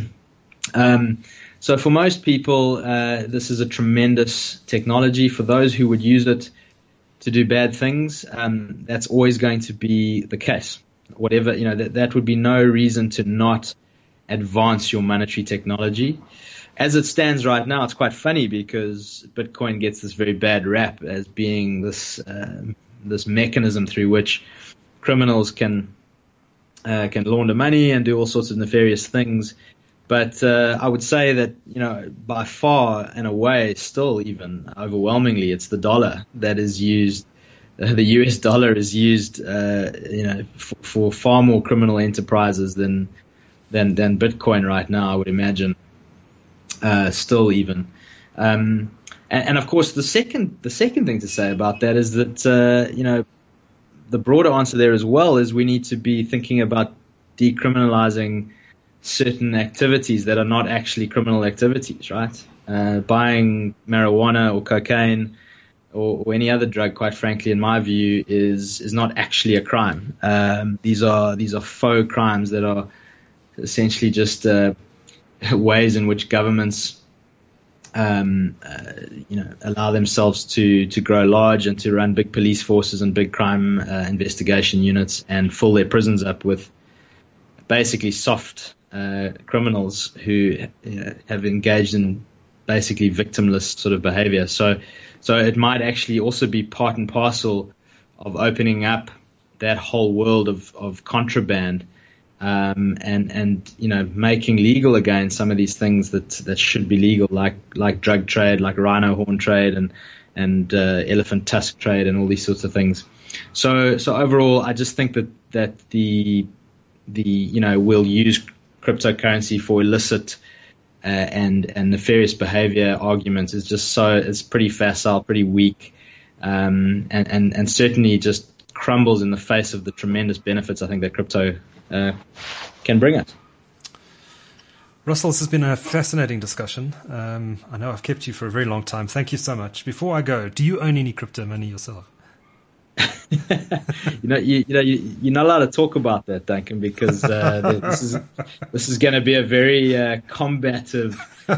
um, so for most people, uh, this is a tremendous technology. For those who would use it to do bad things, um, that's always going to be the case. Whatever, you know, that that would be no reason to not advance your monetary technology. As it stands right now, it's quite funny because Bitcoin gets this very bad rap as being this uh, this mechanism through which criminals can uh, can launder money and do all sorts of nefarious things. But uh, I would say that, you know, by far and away, still even overwhelmingly, it's the dollar that is used. Uh, the U S dollar is used, uh, you know, for, for far more criminal enterprises than than than Bitcoin right now, I would imagine. Uh, still even. Um, and, and of course, the second the second thing to say about that is that, uh, you know, the broader answer there as well is we need to be thinking about decriminalizing certain activities that are not actually criminal activities, right? Uh, buying marijuana or cocaine or, or any other drug, quite frankly, in my view, is is not actually a crime. Um, these are these are faux crimes that are essentially just uh, ways in which governments, um, uh, you know, allow themselves to to grow large and to run big police forces and big crime uh, investigation units and fill their prisons up with basically soft uh, criminals who you know, have engaged in basically victimless sort of behavior. So. So it might actually also be part and parcel of opening up that whole world of, of contraband, um, and, and, you know, making legal again some of these things that, that should be legal, like, like drug trade, like rhino horn trade and, and, uh, elephant tusk trade and all these sorts of things. So, so overall, I just think that, that the, the, you know, we'll use cryptocurrency for illicit Uh, and and nefarious behavior arguments is just so it's pretty facile, pretty weak, um, and and and certainly just crumbles in the face of the tremendous benefits I think that crypto uh, can bring us. Russell, this has been a fascinating discussion. Um, I know I've kept you for a very long time. Thank you so much. Before I go, do you own any crypto money yourself? you know, you, you know, you, you're not allowed to talk about that, Duncan, because uh, this is this is going to be a very uh, combative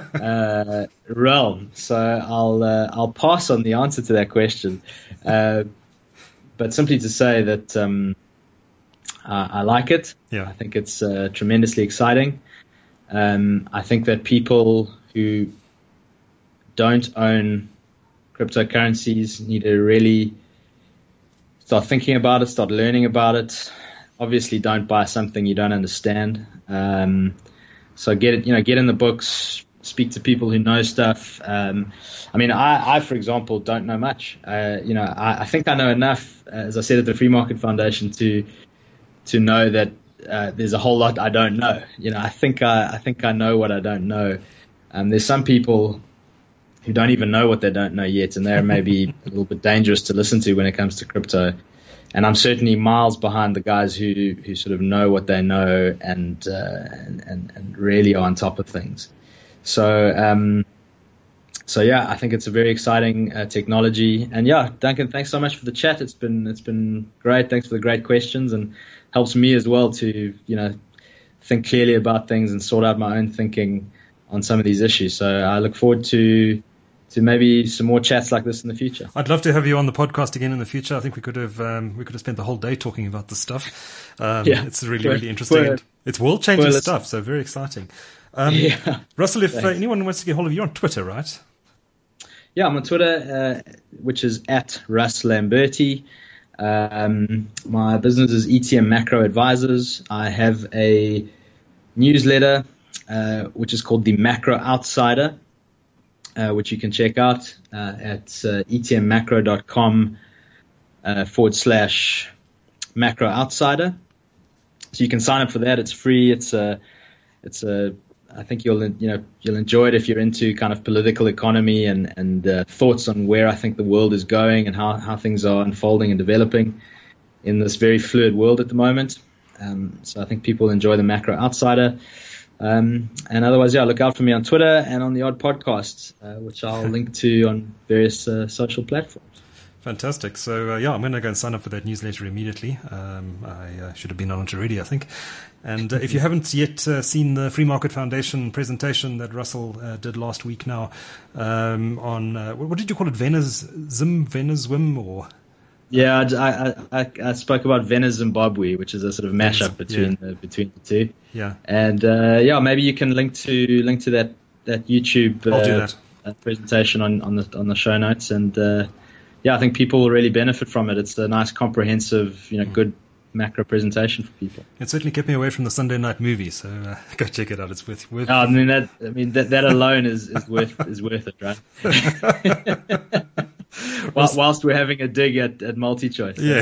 uh, realm. So I'll uh, I'll pass on the answer to that question. Uh, but simply to say that um, uh, I like it. Yeah. I think it's uh, tremendously exciting. Um, I think that people who don't own cryptocurrencies need to really start thinking about it, start learning about it. Obviously, don't buy something you don't understand. Um, so get it, you know, get in the books, speak to people who know stuff. Um, I mean, I, I, for example, don't know much. Uh, you know, I, I think I know enough, as I said at the Free Market Foundation, to to know that uh, there's a whole lot I don't know. You know, I think I, I think I know what I don't know. Um, there's some people who don't even know what they don't know yet, and they're maybe a little bit dangerous to listen to when it comes to crypto. And I'm certainly miles behind the guys who, who sort of know what they know and, uh, and, and, and really are on top of things. So, um, so yeah, I think it's a very exciting uh, technology. And yeah, Duncan, thanks so much for the chat. It's been, it's been great. Thanks for the great questions, and helps me as well to, you know, think clearly about things and sort out my own thinking on some of these issues. So I look forward to, to maybe some more chats like this in the future. I'd love to have you on the podcast again in the future. I think we could have um, we could have spent the whole day talking about this stuff. Um, yeah, it's really, really interesting. Well, it's world-changing well, stuff, so very exciting. Um, yeah. Russell, if uh, anyone wants to get hold of you on Twitter, right? Yeah, I'm on Twitter, uh, which is at Russ Lamberti. Um, my business is E T M Macro Advisors. I have a newsletter, uh, which is called the Macro Outsider, Uh, which you can check out uh, at uh, etmmacro.com uh, forward slash macro outsider. So you can sign up for that. It's free. It's a, it's a, I think you'll, you know, you'll enjoy it if you're into kind of political economy and, and uh, thoughts on where I think the world is going and how, how things are unfolding and developing in this very fluid world at the moment. Um, so I think people enjoy the Macro Outsider. Um, and otherwise, yeah, look out for me on Twitter and on the odd podcast, uh, which I'll link to on various uh, social platforms. Fantastic. So, uh, yeah, I'm going to go and sign up for that newsletter immediately. Um, I uh, should have been on it already, I think. And uh, if you haven't yet uh, seen the Free Market Foundation presentation that Russell uh, did last week now um, on, uh, what did you call it, Venezim, Venezwim, or... Yeah, I, I I spoke about Venice Zimbabwe, which is a sort of mashup between yeah. the between the two. Yeah, and uh, yeah, maybe you can link to link to that that YouTube uh, I'll do that. Uh, presentation on, on the on the show notes, and uh, yeah, I think people will really benefit from it. It's a nice, comprehensive, you know, good macro presentation for people. It certainly kept me away from the Sunday night movie, so uh, go check it out. It's worth worth. Oh, I mean that I mean that that alone is, is worth is worth it, right? Whilst, whilst we're having a dig at, at MultiChoice. Yeah,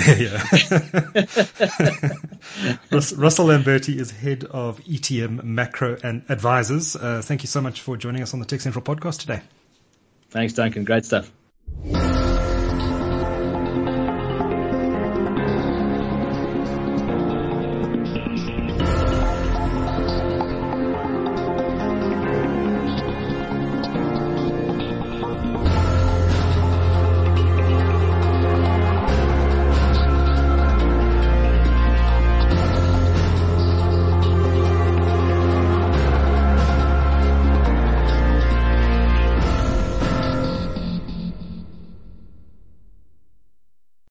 yeah. Russell Lamberti is head of E T M Macro and Advisors. Uh, thank you so much for joining us on the Tech Central podcast today. Thanks, Duncan. Great stuff.